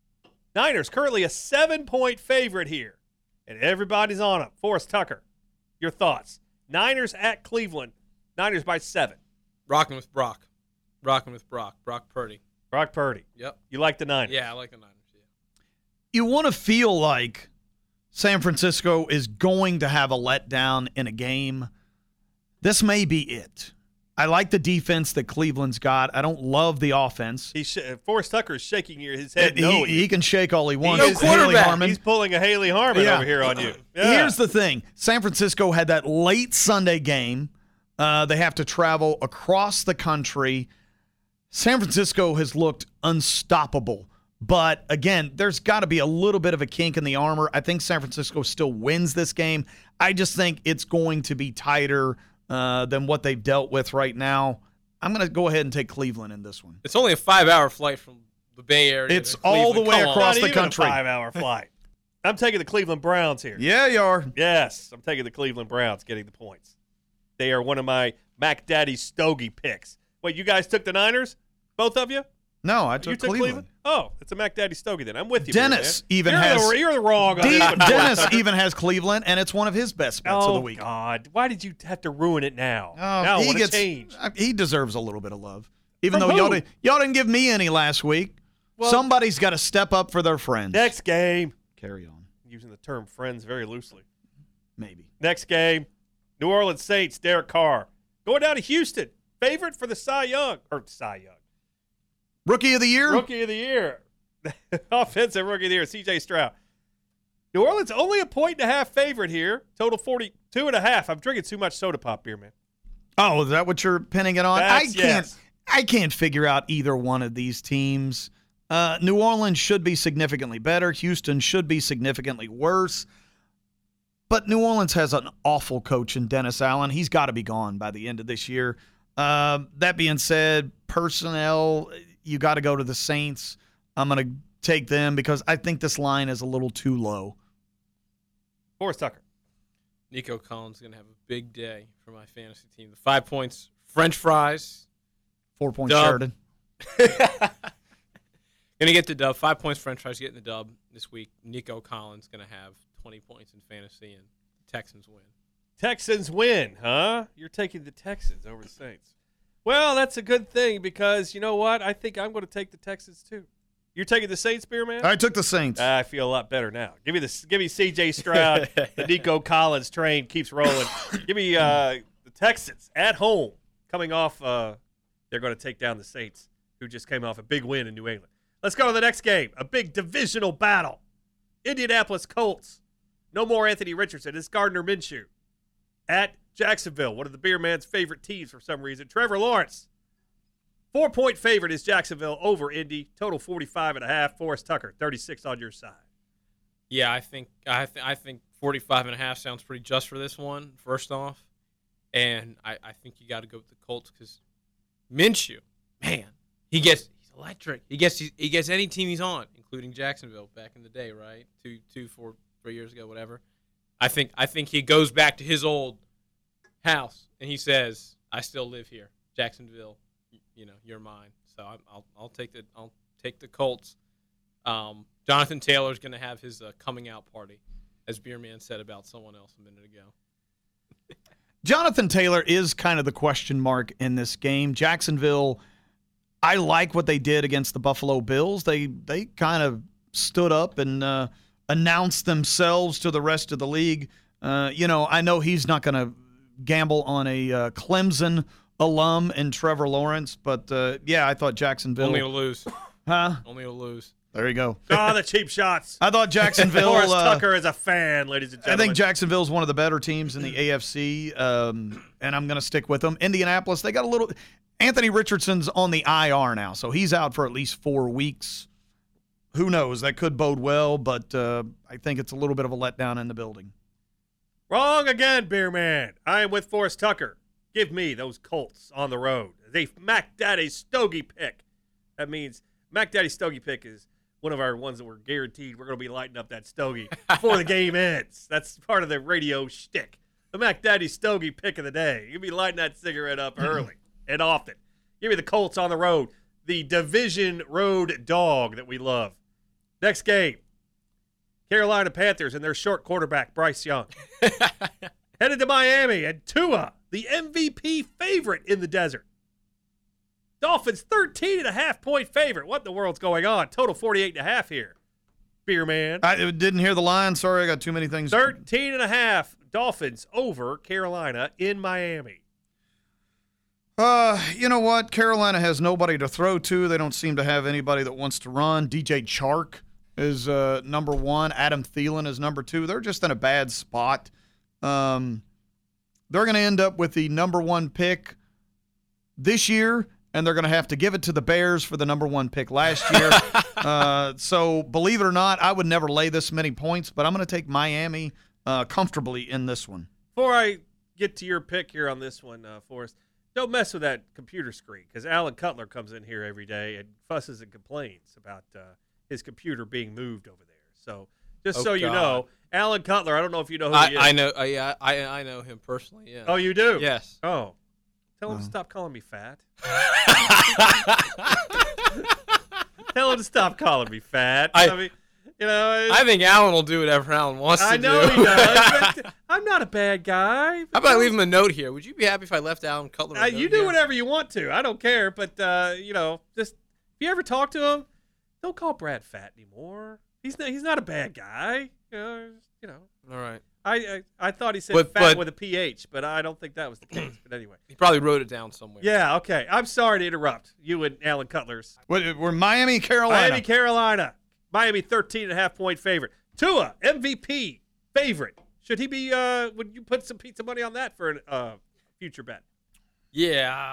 Niners currently a 7-point favorite here, and everybody's on them. Forrest Tucker, your thoughts? Niners at Cleveland. Niners by 7. Rocking with Brock. Brock Purdy. Brock Purdy. Yep. You like the Niners? Yeah, I like the Niners. Yeah. You want to feel like San Francisco is going to have a letdown in a game. This may be it. I like the defense that Cleveland's got. I don't love the offense. Forrest Tucker is shaking his head. He can shake all he wants. No quarterback. He's pulling a Haley Harmon over here on you. Yeah. Here's the thing. San Francisco had that late Sunday game. They have to travel across the country. San Francisco has looked unstoppable. But, again, there's got to be a little bit of a kink in the armor. I think San Francisco still wins this game. I just think it's going to be tighter than what they've dealt with right now. I'm going to go ahead and take Cleveland in this one. It's only a 5-hour flight from the Bay Area. It's all the way across the country. Not even a 5-hour flight. I'm taking the Cleveland Browns here. Yeah, you are. Yes, I'm taking the Cleveland Browns, getting the points. They are one of my Mac Daddy Stogie picks. Wait, you guys took the Niners? Both of you? No, I took Cleveland. Oh, it's a Mac Daddy Stogie then. I'm with you. Dennis you're wrong on this one. Dennis even has Cleveland, and it's one of his best bets of the week. Oh, God. Why did you have to ruin it now? Now I want to change. He deserves a little bit of love. Even though y'all didn't give me any last week. Well, somebody's got to step up for their friends. Next game. Carry on. Using the term friends very loosely. Maybe. Next game. New Orleans Saints, Derek Carr. Going down to Houston. Favorite for the Cy Young. Rookie of the year? Rookie of the year. Offensive rookie of the year, C.J. Stroud. New Orleans only a 1.5 favorite here. Total 42.5. I'm drinking too much soda pop beer, man. Oh, is that what you're pinning it on? Yes. I can't figure out either one of these teams. New Orleans should be significantly better. Houston should be significantly worse. But New Orleans has an awful coach in Dennis Allen. He's got to be gone by the end of this year. That being said, personnel, you got to go to the Saints. I'm going to take them because I think this line is a little too low. Forrest Tucker. Nico Collins is going to have a big day for my fantasy team. The 5 points, French fries. 4 points, Sheridan. Going to get the dub. 5 points, French fries getting the dub this week. Nico Collins going to have 20 points in fantasy, and the Texans win. Texans win, huh? You're taking the Texans over the Saints. Well, that's a good thing because you know what? I think I'm going to take the Texans too. You're taking the Saints, beer man? I took the Saints. I feel a lot better now. Give me C.J. Stroud. The Nico Collins train keeps rolling. Give me the Texans at home coming off. They're going to take down the Saints, who just came off a big win in New England. Let's go to the next game. A big divisional battle. Indianapolis Colts. No more Anthony Richardson. It's Gardner Minshew. At Jacksonville, one of the beer man's favorite teams for some reason. Trevor Lawrence. 4-point favorite is Jacksonville over Indy. Total 45.5. Forrest Tucker, 36 on your side. Yeah, I think 45.5 sounds pretty just for this one, first off. And I think you got to go with the Colts because Minshew, man, he's electric. He gets any team he's on, including Jacksonville back in the day, right? 3 years ago, whatever. I think he goes back to his old house and he says, "I still live here, Jacksonville. You're mine." So I'll take the Colts. Jonathan Taylor's going to have his coming out party, as Beerman said about someone else a minute ago. Jonathan Taylor is kind of the question mark in this game. Jacksonville, I like what they did against the Buffalo Bills. They kind of stood up and announced themselves to the rest of the league. I know he's not going to gamble on a Clemson alum in Trevor Lawrence, but I thought Jacksonville only to lose. Huh? Only to lose. There you go. The cheap shots. I thought Jacksonville. Forrest Tucker is a fan, ladies and gentlemen. I think Jacksonville's one of the better teams in the AFC, and I'm going to stick with them. Indianapolis, they got a little. Anthony Richardson's on the IR now, so he's out for at least 4 weeks. Who knows? That could bode well, but I think it's a little bit of a letdown in the building. Wrong again, beer man. I am with Forrest Tucker. Give me those Colts on the road. The Mac Daddy Stogie pick. That means Mac Daddy Stogie pick is one of our ones that we're guaranteed we're going to be lighting up that stogie before the game ends. That's part of the radio shtick. The Mac Daddy Stogie pick of the day. You'll be lighting that cigarette up early and often. Give me the Colts on the road. The division road dog that we love. Next game, Carolina Panthers and their short quarterback, Bryce Young. Headed to Miami, and Tua, the MVP favorite in the desert. Dolphins 13.5-point favorite. What in the world's going on? Total 48.5 here. Beer man. I didn't hear the line. Sorry, I got too many things. 13.5 Dolphins over Carolina in Miami. You know what? Carolina has nobody to throw to. They don't seem to have anybody that wants to run. DJ Chark is number one. Adam Thielen is number two. They're just in a bad spot. They're going to end up with the number one pick this year, and they're going to have to give it to the Bears for the number one pick last year. So believe it or not, I would never lay this many points, but I'm going to take Miami comfortably in this one. Before I get to your pick here on this one, Forrest, don't mess with that computer screen, because Alan Cutler comes in here every day and fusses and complains about his computer being moved over there. So just so you know, Alan Cutler, I don't know if you know who he is. I know. Yeah, I know him personally. Yeah. Oh, you do? Yes. Oh, tell him to stop calling me fat. Tell him to stop calling me fat. I mean, you know. I think Alan will do whatever Alan wants to do. I know he does. But I'm not a bad guy. How about I leave him a note here? Would you be happy if I left Alan Cutler a note You do here? whatever you want to. I don't care. But, you know, just if you ever talk to him, don't call Brad fat anymore. He's not a bad guy. You know. All right. I thought he said fat with a PH, but I don't think that was the case. But anyway. He probably wrote it down somewhere. Yeah, okay. I'm sorry to interrupt you and Alan Cutler's. We're Miami, Carolina. Miami, Carolina. Miami 13.5-point favorite. Tua, MVP favorite. Should he be would you put some pizza money on that for a future bet? Yeah.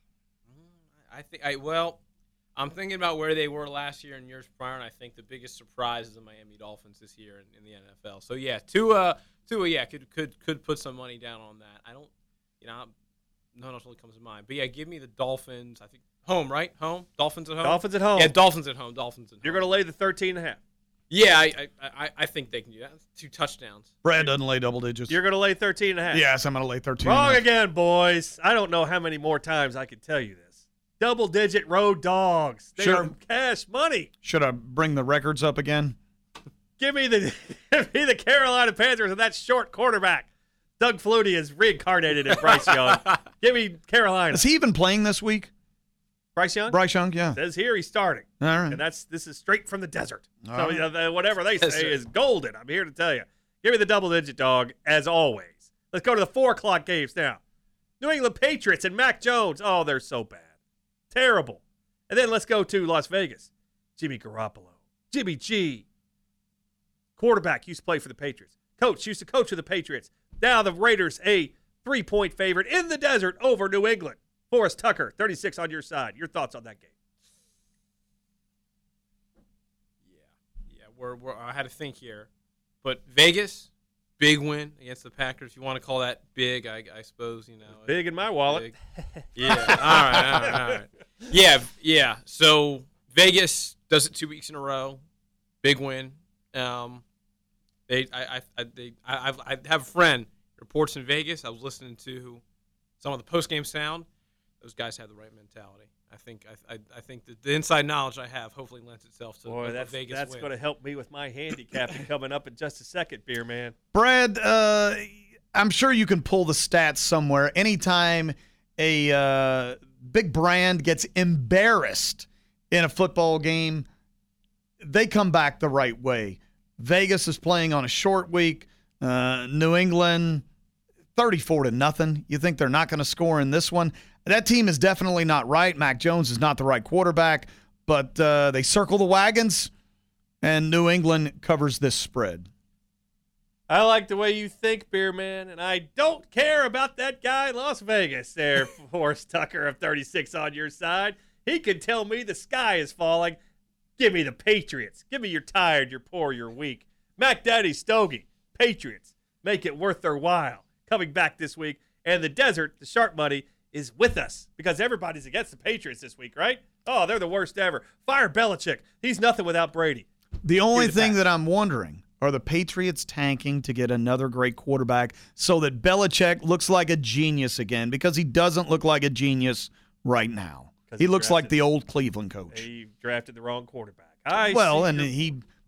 I'm thinking about where they were last year and years prior, and I think the biggest surprise is the Miami Dolphins this year in the NFL. So yeah, Tua, could put some money down on that. I don't, no one else really comes to mind. But yeah, give me the Dolphins. I think home, right? Home. Dolphins at home. Dolphins at home. Yeah, Dolphins at home. You're going to lay the 13.5. Yeah, I think they can do that. 2 touchdowns. Brad doesn't lay double digits. You're going to lay 13.5. Yes, I'm going to lay 13. Wrong again, boys. I don't know how many more times I can tell you this. Double-digit road dogs. They are cash money. Should I bring the records up again? Give me the Carolina Panthers and that short quarterback. Doug Flutie is reincarnated in Bryce Young. Give me Carolina. Is he even playing this week? Bryce Young? Bryce Young, yeah. Says here he's starting. All right. And this is straight from the desert. All so whatever they say is golden. I'm here to tell you. Give me the double-digit dog, as always. Let's go to the 4 o'clock games now. New England Patriots and Mac Jones. Oh, they're so bad. Terrible. And then let's go to Las Vegas. Jimmy Garoppolo. Jimmy G. Quarterback used to play for the Patriots. Coach used to coach for the Patriots. Now the Raiders a 3-point favorite in the desert over New England. Forrest Tucker, 36 on your side. Your thoughts on that game? Yeah. I had to think here. But Vegas, big win against the Packers. If you want to call that big, I suppose, Big in my wallet. Yeah. All right. Yeah. So Vegas does it 2 weeks in a row. Big win. I have a friend reports in Vegas. I was listening to some of the post-game sound. Those guys have the right mentality. I think that the inside knowledge I have hopefully lends itself to a Vegas that's win. going to help me with my handicapping coming up in just a second, Beer Man. Brad, I'm sure you can pull the stats somewhere. Anytime a big brand gets embarrassed in a football game, they come back the right way. Vegas is playing on a short week. New England, 34-0. You think they're not going to score in this one? That team is definitely not right. Mac Jones is not the right quarterback, but they circle the wagons, and New England covers this spread. I like the way you think, Beer Man, and I don't care about that guy in Las Vegas there, Forrest Tucker of 36 on your side. He can tell me the sky is falling. Give me the Patriots. Give me you're tired, you're poor, you're weak. Mac Daddy Stogie, Patriots, make it worth their while. Coming back this week, and the desert, the sharp money, is with us because everybody's against the Patriots this week, right? Oh, they're the worst ever. Fire Belichick. He's nothing without Brady. The only thing that I'm wondering, are the Patriots tanking to get another great quarterback so that Belichick looks like a genius again? Because he doesn't look like a genius right now. He looks like the old Cleveland coach. He drafted the wrong quarterback. And he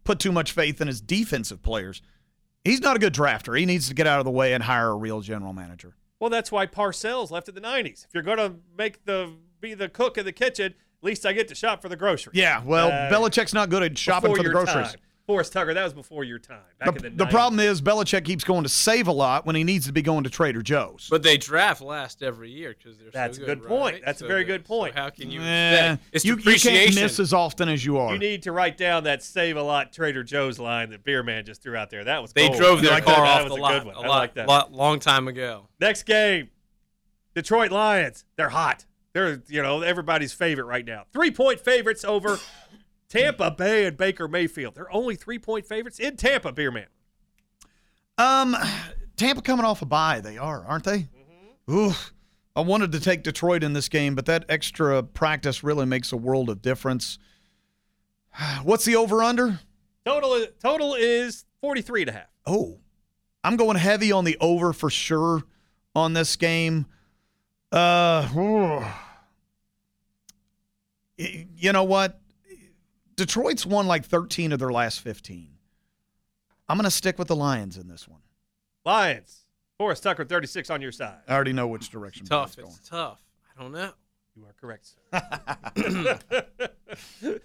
put too much faith in his defensive players. He's not a good drafter. He needs to get out of the way and hire a real general manager. Well, that's why Parcells left in the 90s. If you're going to be the cook in the kitchen, at least I get to shop for the groceries. Yeah, well, Belichick's not good at shopping for the groceries. Time. Forrest Tucker, that was before your time. Back in the 90s. The problem is Belichick keeps going to Save a Lot when he needs to be going to Trader Joe's. But they draft last every year because they're That's so a good, good point. right? That's a very good point. So how can you it's you can't miss as often as you are. You need to write down that Save a Lot Trader Joe's line that Beer Man just threw out there. That was They gold. drove their car off that the was lot. a good one. I like that. Long time ago. Next game, Detroit Lions. They're hot. They're everybody's favorite right now. 3-point favorites over Tampa Bay and Baker Mayfield. They're only 3-point favorites in Tampa, Beer Man. Tampa coming off a bye, they are, aren't they? Mm-hmm. Ooh, I wanted to take Detroit in this game, but that extra practice really makes a world of difference. What's the over-under? Total is 43.5. Oh, I'm going heavy on the over for sure on this game. You know what? Detroit's won like 13 of their last 15. I'm going to stick with the Lions in this one. Lions. Forrest Tucker, 36 on your side. I already know which direction It's tough. it's going. It's tough. I don't know. You are correct, sir.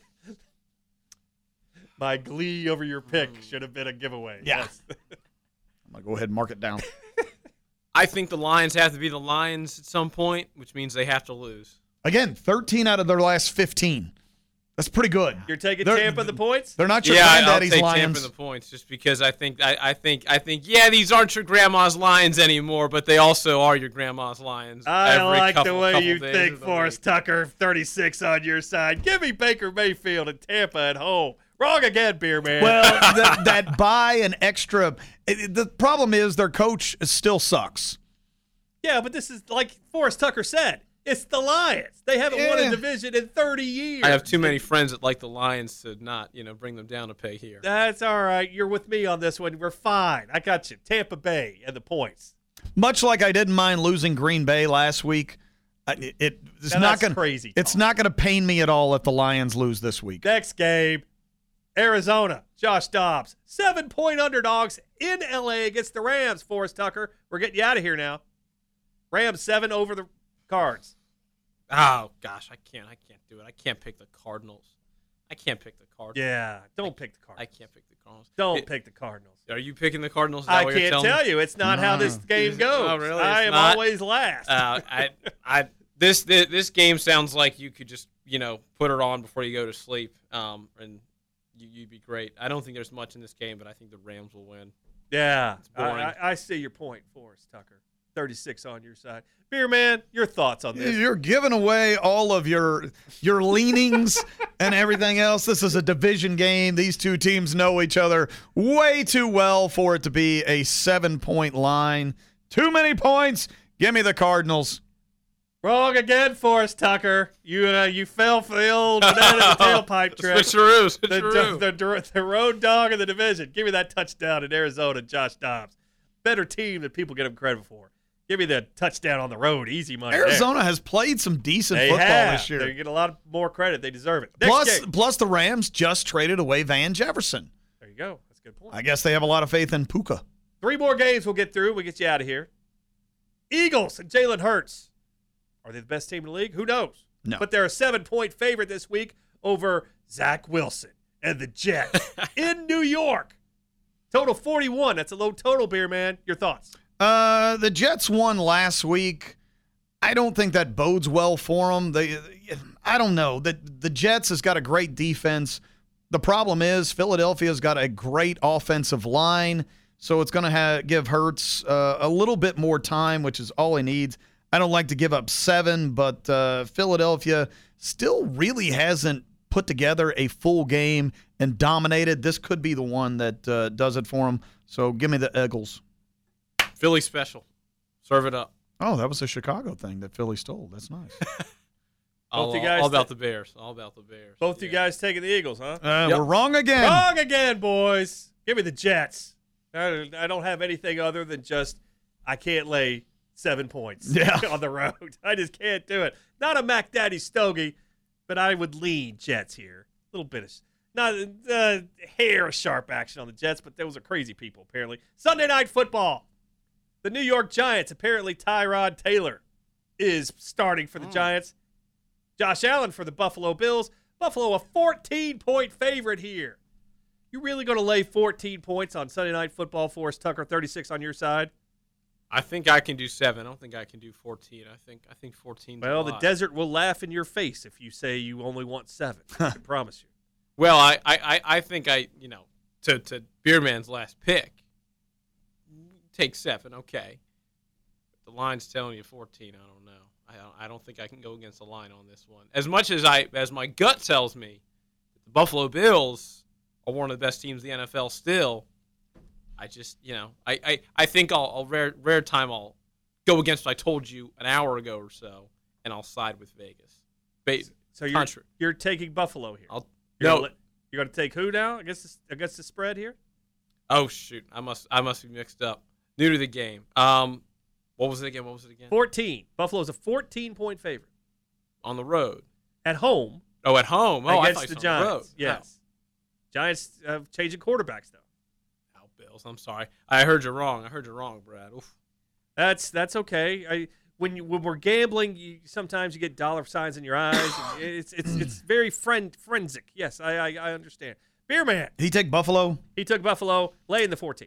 My glee over your pick should have been a giveaway. Yeah. Yes. I'm going to go ahead and mark it down. I think the Lions have to be the Lions at some point, which means they have to lose. Again, 13 out of their last 15. That's pretty good. You're taking Tampa the points? They're not your I'll granddaddy's take Lions. Tampa the points just because I think these aren't your grandma's Lions anymore, but they also are your grandma's Lions. I like the way couple you days think, of the Forrest week. Tucker, 36 on your side. Give me Baker Mayfield and Tampa at home. Wrong again, Beer Man. Well, that buy an extra. The problem is their coach still sucks. Yeah, but this is like Forrest Tucker said. It's the Lions. They haven't won a division in 30 years. I have too many friends that like the Lions to not, bring them down a peg here. That's all right. You're with me on this one. We're fine. I got you. Tampa Bay and the points. Much like I didn't mind losing Green Bay last week, it's not going crazy. It's not going to pain me at all if the Lions lose this week. Next game, Arizona. Josh Dobbs, 7-point underdogs in LA against the Rams. Forrest Tucker, we're getting you out of here now. Rams 7 over the Cards. Oh gosh, I can't do it. I can't pick the Cardinals. Yeah, don't pick the Cardinals. I can't pick the Cardinals. Don't pick the Cardinals. Are you picking the Cardinals? I can't tell you. It's not how this game goes. Oh, really? I am always last. This game sounds like you could just put it on before you go to sleep, and you'd be great. I don't think there's much in this game, but I think the Rams will win. Yeah, it's boring. I see your point, Forrest Tucker. 36 on your side. Beer Man, your thoughts on this? You're giving away all of your leanings and everything else. This is a division game. These two teams know each other way too well for it to be a 7-point line. Too many points. Give me the Cardinals. Wrong again, Forrest Tucker. You fell for the old banana in the tailpipe trick. Switcheroo. The road dog of the division. Give me that touchdown in Arizona, Josh Dobbs. Better team than people get him credit for. Give me the touchdown on the road. Easy money. Arizona has played some decent football this year. They get a lot more credit. They deserve it. Plus, the Rams just traded away Van Jefferson. There you go. That's a good point. I guess they have a lot of faith in Puka. 3 more games we'll get through. We'll get you out of here. Eagles and Jalen Hurts. Are they the best team in the league? Who knows? No. But they're a 7-point favorite this week over Zach Wilson and the Jets in New York. Total 41. That's a low total, Beer Man. Your thoughts? The Jets won last week. I don't think that bodes well for them. I don't know. The Jets has got a great defense. The problem is Philadelphia's got a great offensive line, so it's going to give Hurts a little bit more time, which is all he needs. I don't like to give up 7, but Philadelphia still really hasn't put together a full game and dominated. This could be the one that does it for them. So give me the Eagles. Philly special. Serve it up. Oh, that was a Chicago thing that Philly stole. That's nice. All about the Bears. Both you guys taking the Eagles, huh? We're wrong again. Wrong again, boys. Give me the Jets. I don't have anything other than just I can't lay 7 points on the road. I just can't do it. Not a Mac Daddy stogie, but I would lean Jets here. A little bit of Not hair sharp action on the Jets, but those are crazy people, apparently. Sunday Night Football. The New York Giants, apparently Tyrod Taylor is starting for the Giants. Josh Allen for the Buffalo Bills. Buffalo, a 14-point favorite here. You really going to lay 14 points on Sunday Night Football for us, Tucker? 36 on your side? I think I can do 7. I don't think I can do 14. I think 14. Well, the desert will laugh in your face if you say you only want 7. I can promise you. Well, I think to Beerman's last pick, take 7. Okay. The line's telling you 14. I don't know. I don't think I can go against the line on this one. As much as my gut tells me the Buffalo Bills are one of the best teams in the NFL still, I just, I think I'll rare time I'll go against what I told you an hour ago or so, and I'll side with Vegas. So you're taking Buffalo here. You're going to take who now against the spread here? Oh shoot, I must be mixed up. New to the game. What was it again? 14. Buffalo's a 14-point favorite on the road. At home. Oh, at home. Oh, against the Giants. On the road. Yes. Oh. Giants changing quarterbacks though. Oh, Bills. I'm sorry. I heard you wrong, Brad. Oof. That's okay. When we're gambling, sometimes you get dollar signs in your eyes. And it's very forensic. Yes, I understand. Beerman. He take Buffalo. He took Buffalo, laying the 14.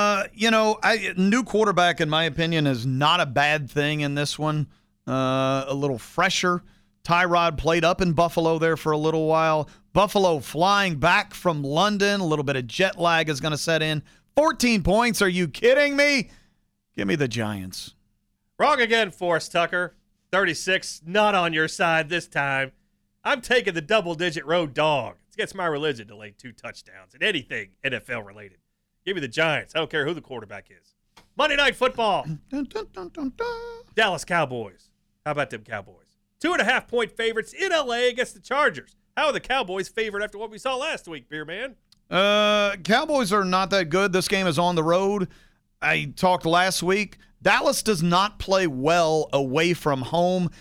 New quarterback, in my opinion, is not a bad thing in this one. A little fresher. Tyrod played up in Buffalo there for a little while. Buffalo flying back from London. A little bit of jet lag is going to set in. 14 points. Are you kidding me? Give me the Giants. Wrong again, Forrest Tucker. 36, not on your side this time. I'm taking the double-digit road dog. It's against my religion to lay 2 touchdowns in anything NFL-related. Give me the Giants. I don't care who the quarterback is. Monday Night Football. Dun, dun, dun, dun, dun. Dallas Cowboys. How about them Cowboys? 2.5-point favorites in L.A. against the Chargers. How are the Cowboys favored after what we saw last week, Beerman? Cowboys are not that good. This game is on the road. I talked last week. Dallas does not play well away from home.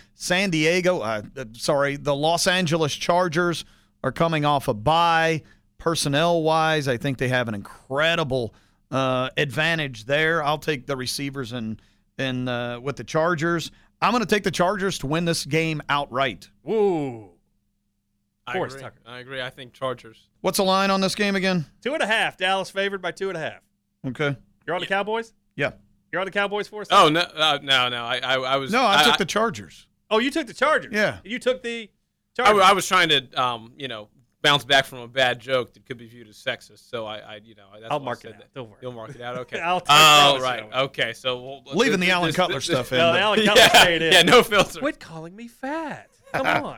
The Los Angeles Chargers are coming off a bye. Personnel-wise, I think they have an incredible advantage there. I'll take the receivers and with the Chargers. I'm going to take the Chargers to win this game outright. Woo. I agree. I think Chargers. What's the line on this game again? 2.5. Dallas favored by 2.5. Okay. You're on the Cowboys? Yeah. You're on the Cowboys for us? Oh, no. I was. No, I took the Chargers. Oh, you took the Chargers? Yeah. You took the Chargers. I was trying to, bounce back from a bad joke that could be viewed as sexist. So that's I'll mark it out. Don't worry. You'll mark it out. Okay. Right. Okay. So leaving the Alan Cutler stuff in. No, Alan Cutler stayed in. Yeah, no filter. Quit calling me fat. Come on.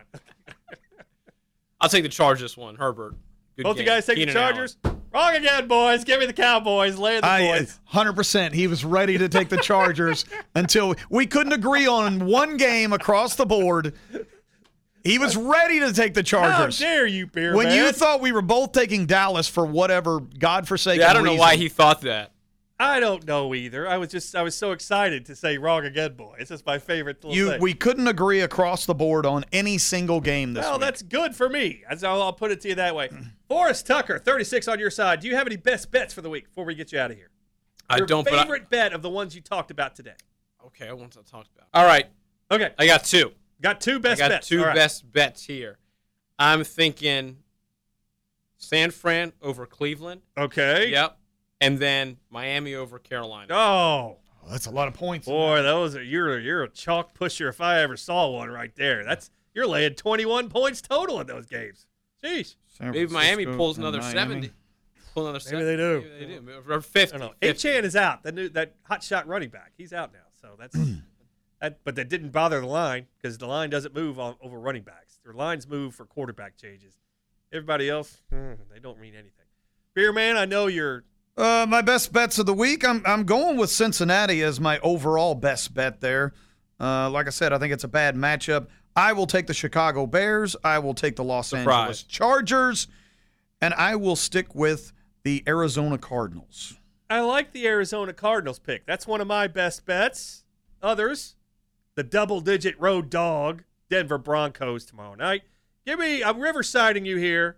I'll take the Chargers one. Herbert. Good Both game. you guys take Keenan the Chargers? Wrong again, boys. Give me the Cowboys. Laying the points. 100%. He was ready to take the Chargers until we couldn't agree on one game across the board. He was ready to take the Chargers. How dare you, Beer When Man? you thought we were both taking Dallas for whatever godforsaken reason. I don't know why he thought that. I don't know either. I was so excited to say wrong again, boys. It's my favorite little thing. We couldn't agree across the board on any single game this week. Well, that's good for me. I'll put it to you that way. Forrest Tucker, 36 on your side. Do you have any best bets for the week before we get you out of here? I don't. Your favorite bet of the ones you talked about today. Okay, I want to talk about. All right. Okay. I got 2. Got 2 best bets. I got 2 best bets here. I'm thinking San Fran over Cleveland. Okay. Yep. And then Miami over Carolina. Oh, that's a lot of points. Boy, those are you're a chalk pusher if I ever saw one right there. You're laying 21 points total in those games. Jeez. Maybe Miami pulls another 70. Pull another 70. Maybe they do. Maybe they do. Or 50. Achane is out. That hot shot running back. He's out now. So that's but that didn't bother the line because the line doesn't move over running backs. Their lines move for quarterback changes. Everybody else, they don't mean anything. Beer Man, I know you're. My best bets of the week, I'm going with Cincinnati as my overall best bet there. Like I said, I think it's a bad matchup. I will take the Chicago Bears. I will take the Los Angeles Chargers. And I will stick with the Arizona Cardinals. I like the Arizona Cardinals pick. That's one of my best bets. Others, the double-digit road dog, Denver Broncos tomorrow night. I'm river-siding you here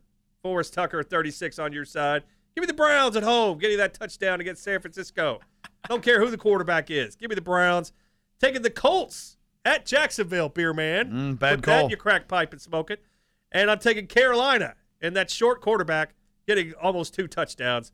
Forrest Tucker, 36 on your side. Give me the Browns at home, getting that touchdown against San Francisco. Don't care who the quarterback is. Give me the Browns. Taking the Colts at Jacksonville, beer man. Bad Put call. that in your crack pipe and smoke it. And I'm taking Carolina and that short quarterback getting almost 2 touchdowns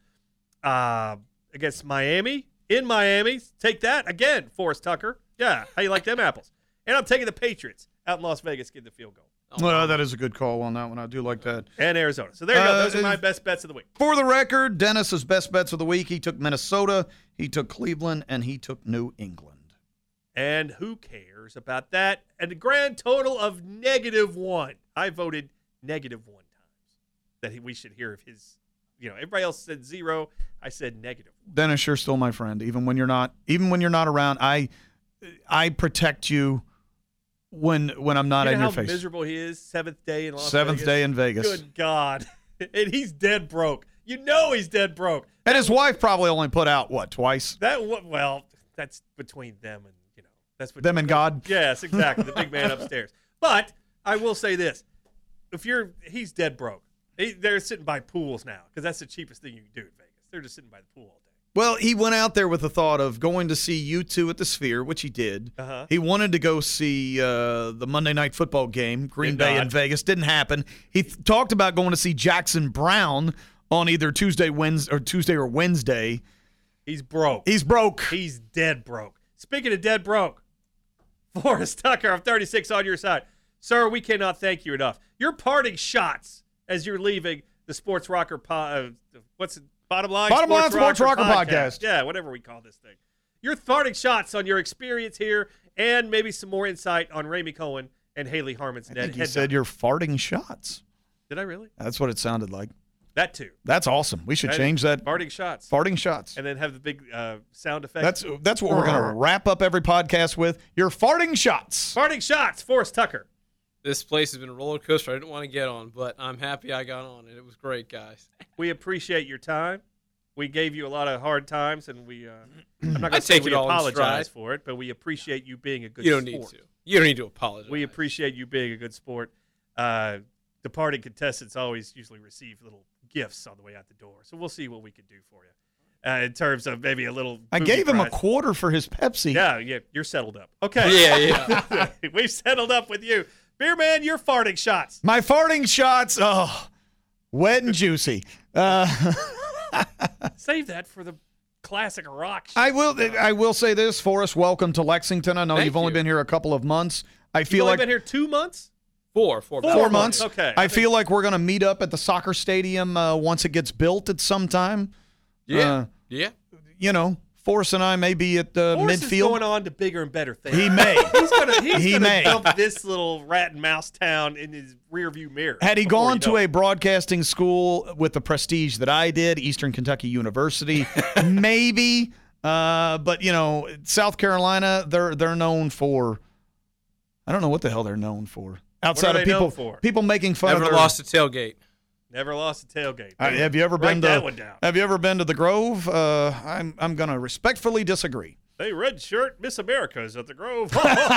against Miami. In Miami, take that again, Forrest Tucker. Yeah, how you like them apples? And I'm taking the Patriots out in Las Vegas, getting the field goal. Well, that is a good call on that one. I do like that. And Arizona. So there you go. Those are my best bets of the week. For the record, Dennis's best bets of the week, he took Minnesota, he took Cleveland, and he took New England. And who cares about that? And a grand total of -1. I voted -1 times that we should hear of his. Everybody else said 0. I said -1. Dennis, you're still my friend, even when you're not around. I protect you when I'm not in your face. You know how miserable he is. Seventh day in Vegas. Good God, and he's dead broke. You know he's dead broke. And his wife probably only put out twice. Well, that's between them and that's between them and God. Yes, exactly. The big man upstairs. But I will say this: he's dead broke. They're sitting by pools now because that's the cheapest thing you can do in Vegas. They're just sitting by the pool all day. Well, he went out there with the thought of going to see U2 at the Sphere, which he did. Uh-huh. He wanted to go see the Monday Night Football game, Green Bay in Vegas. Didn't happen. He talked about going to see Jackson Brown on either Tuesday or Wednesday. He's broke. He's broke. He's dead broke. Speaking of dead broke, Forrest Tucker, I'm 36 on your side. Sir, we cannot thank you enough. Your parting shots as you're leaving the Sports Rocker what's it? Bottom Line Sports Rocker Podcast. Yeah, whatever we call this thing. Your parting shots on your experience here and maybe some more insight on Ramey Cohen and Haley Harmon's I think you said you're farting shots. Did I really? That's what it sounded like. That too. That's awesome. We should change that. Farting shots. Farting shots. And then have the big sound effect. That's what we're going to wrap up every podcast with. Your farting shots. Farting shots. Forrest Tucker. This place has been a roller coaster I didn't want to get on, but I'm happy I got on, and it was great, guys. We appreciate your time. We gave you a lot of hard times, and I'm not going to say take we it all in apologize stride. for it, but we appreciate you being a good You don't sport. need to. You don't need to apologize. We appreciate you being a good sport. Departing contestants always usually receive little gifts on the way out the door, so we'll see what we can do for you in terms of maybe a little. I gave him a quarter for his Pepsi. Yeah, you're settled up. Okay. Yeah. We've settled up with you. Beer man, your farting shots. My farting shots, wet and juicy. Save that for the classic rock. I will say this, Forrest, welcome to Lexington. I know you've only been here a couple of months. I feel You've like only been here 2 months? 4 months. Okay. I feel like we're going to meet up at the soccer stadium once it gets built at some time. Yeah. Forrest and I may be at Forrest midfield. is going on to bigger and better things. He may. He's gonna dump this little rat and mouse town in his rearview mirror. Had he gone to a broadcasting school with the prestige that I did, Eastern Kentucky University, maybe. But South Carolina, they're known for. I don't know what the hell they're known for. Outside of people making fun of Never lost a tailgate. Never lost a tailgate. Have you ever been that one down. Have you ever been to the Grove? I'm going to respectfully disagree. Hey, red shirt, Miss America's at the Grove.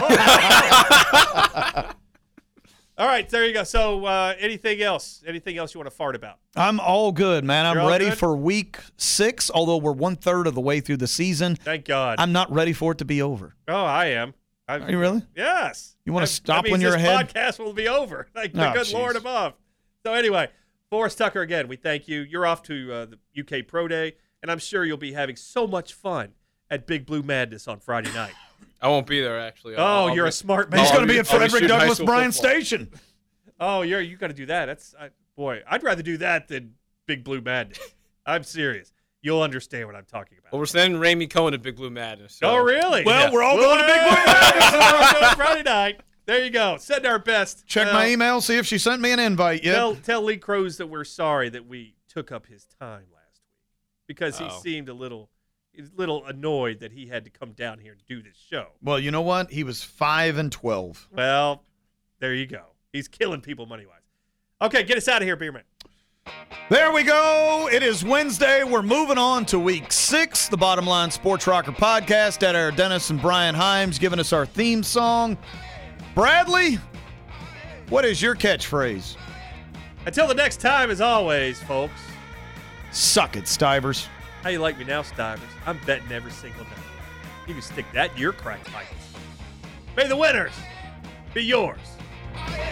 All right, there you go. So, anything else? Anything else you want to fart about? I'm all good, man. I'm You're ready good? for week 6, although we're 1/3 of the way through the season. Thank God. I'm not ready for it to be over. Oh, I am. Are you really? Yes. You want to stop that means when you're this ahead? podcast will be over. Like the good Lord above. So anyway, Forrest Tucker, again, we thank you. You're off to the UK Pro Day, and I'm sure you'll be having so much fun at Big Blue Madness on Friday night. I won't be there, actually. You're a smart man. He's going to be at I'll be Frederick shooting high Douglass school Bryan football. Station. Oh, you got to do that. Boy, I'd rather do that than Big Blue Madness. I'm serious. You'll understand what I'm talking about. Well, we're sending Ramey Cohen to Big Blue Madness. So. Oh, really? Well, we're all going to Big Blue Madness. We're going Friday night. There you go. Send our best. Check my email, see if she sent me an invite yet. Tell Lee Crows that we're sorry that we took up his time last week because he seemed a little annoyed that he had to come down here to do this show. Well, you know what? He was 5-12. Well, there you go. He's killing people money-wise. Okay, get us out of here, Beerman. There we go. It is Wednesday. We're moving on to week 6, the Bottom Line Sports Rocker podcast at our Dennis and Brian Himes giving us our theme song. Bradley, what is your catchphrase? Until the next time, as always, folks. Suck it, Stivers. How you like me now, Stivers? I'm betting every single day. You can stick that in your crack pipe. May the winners be yours.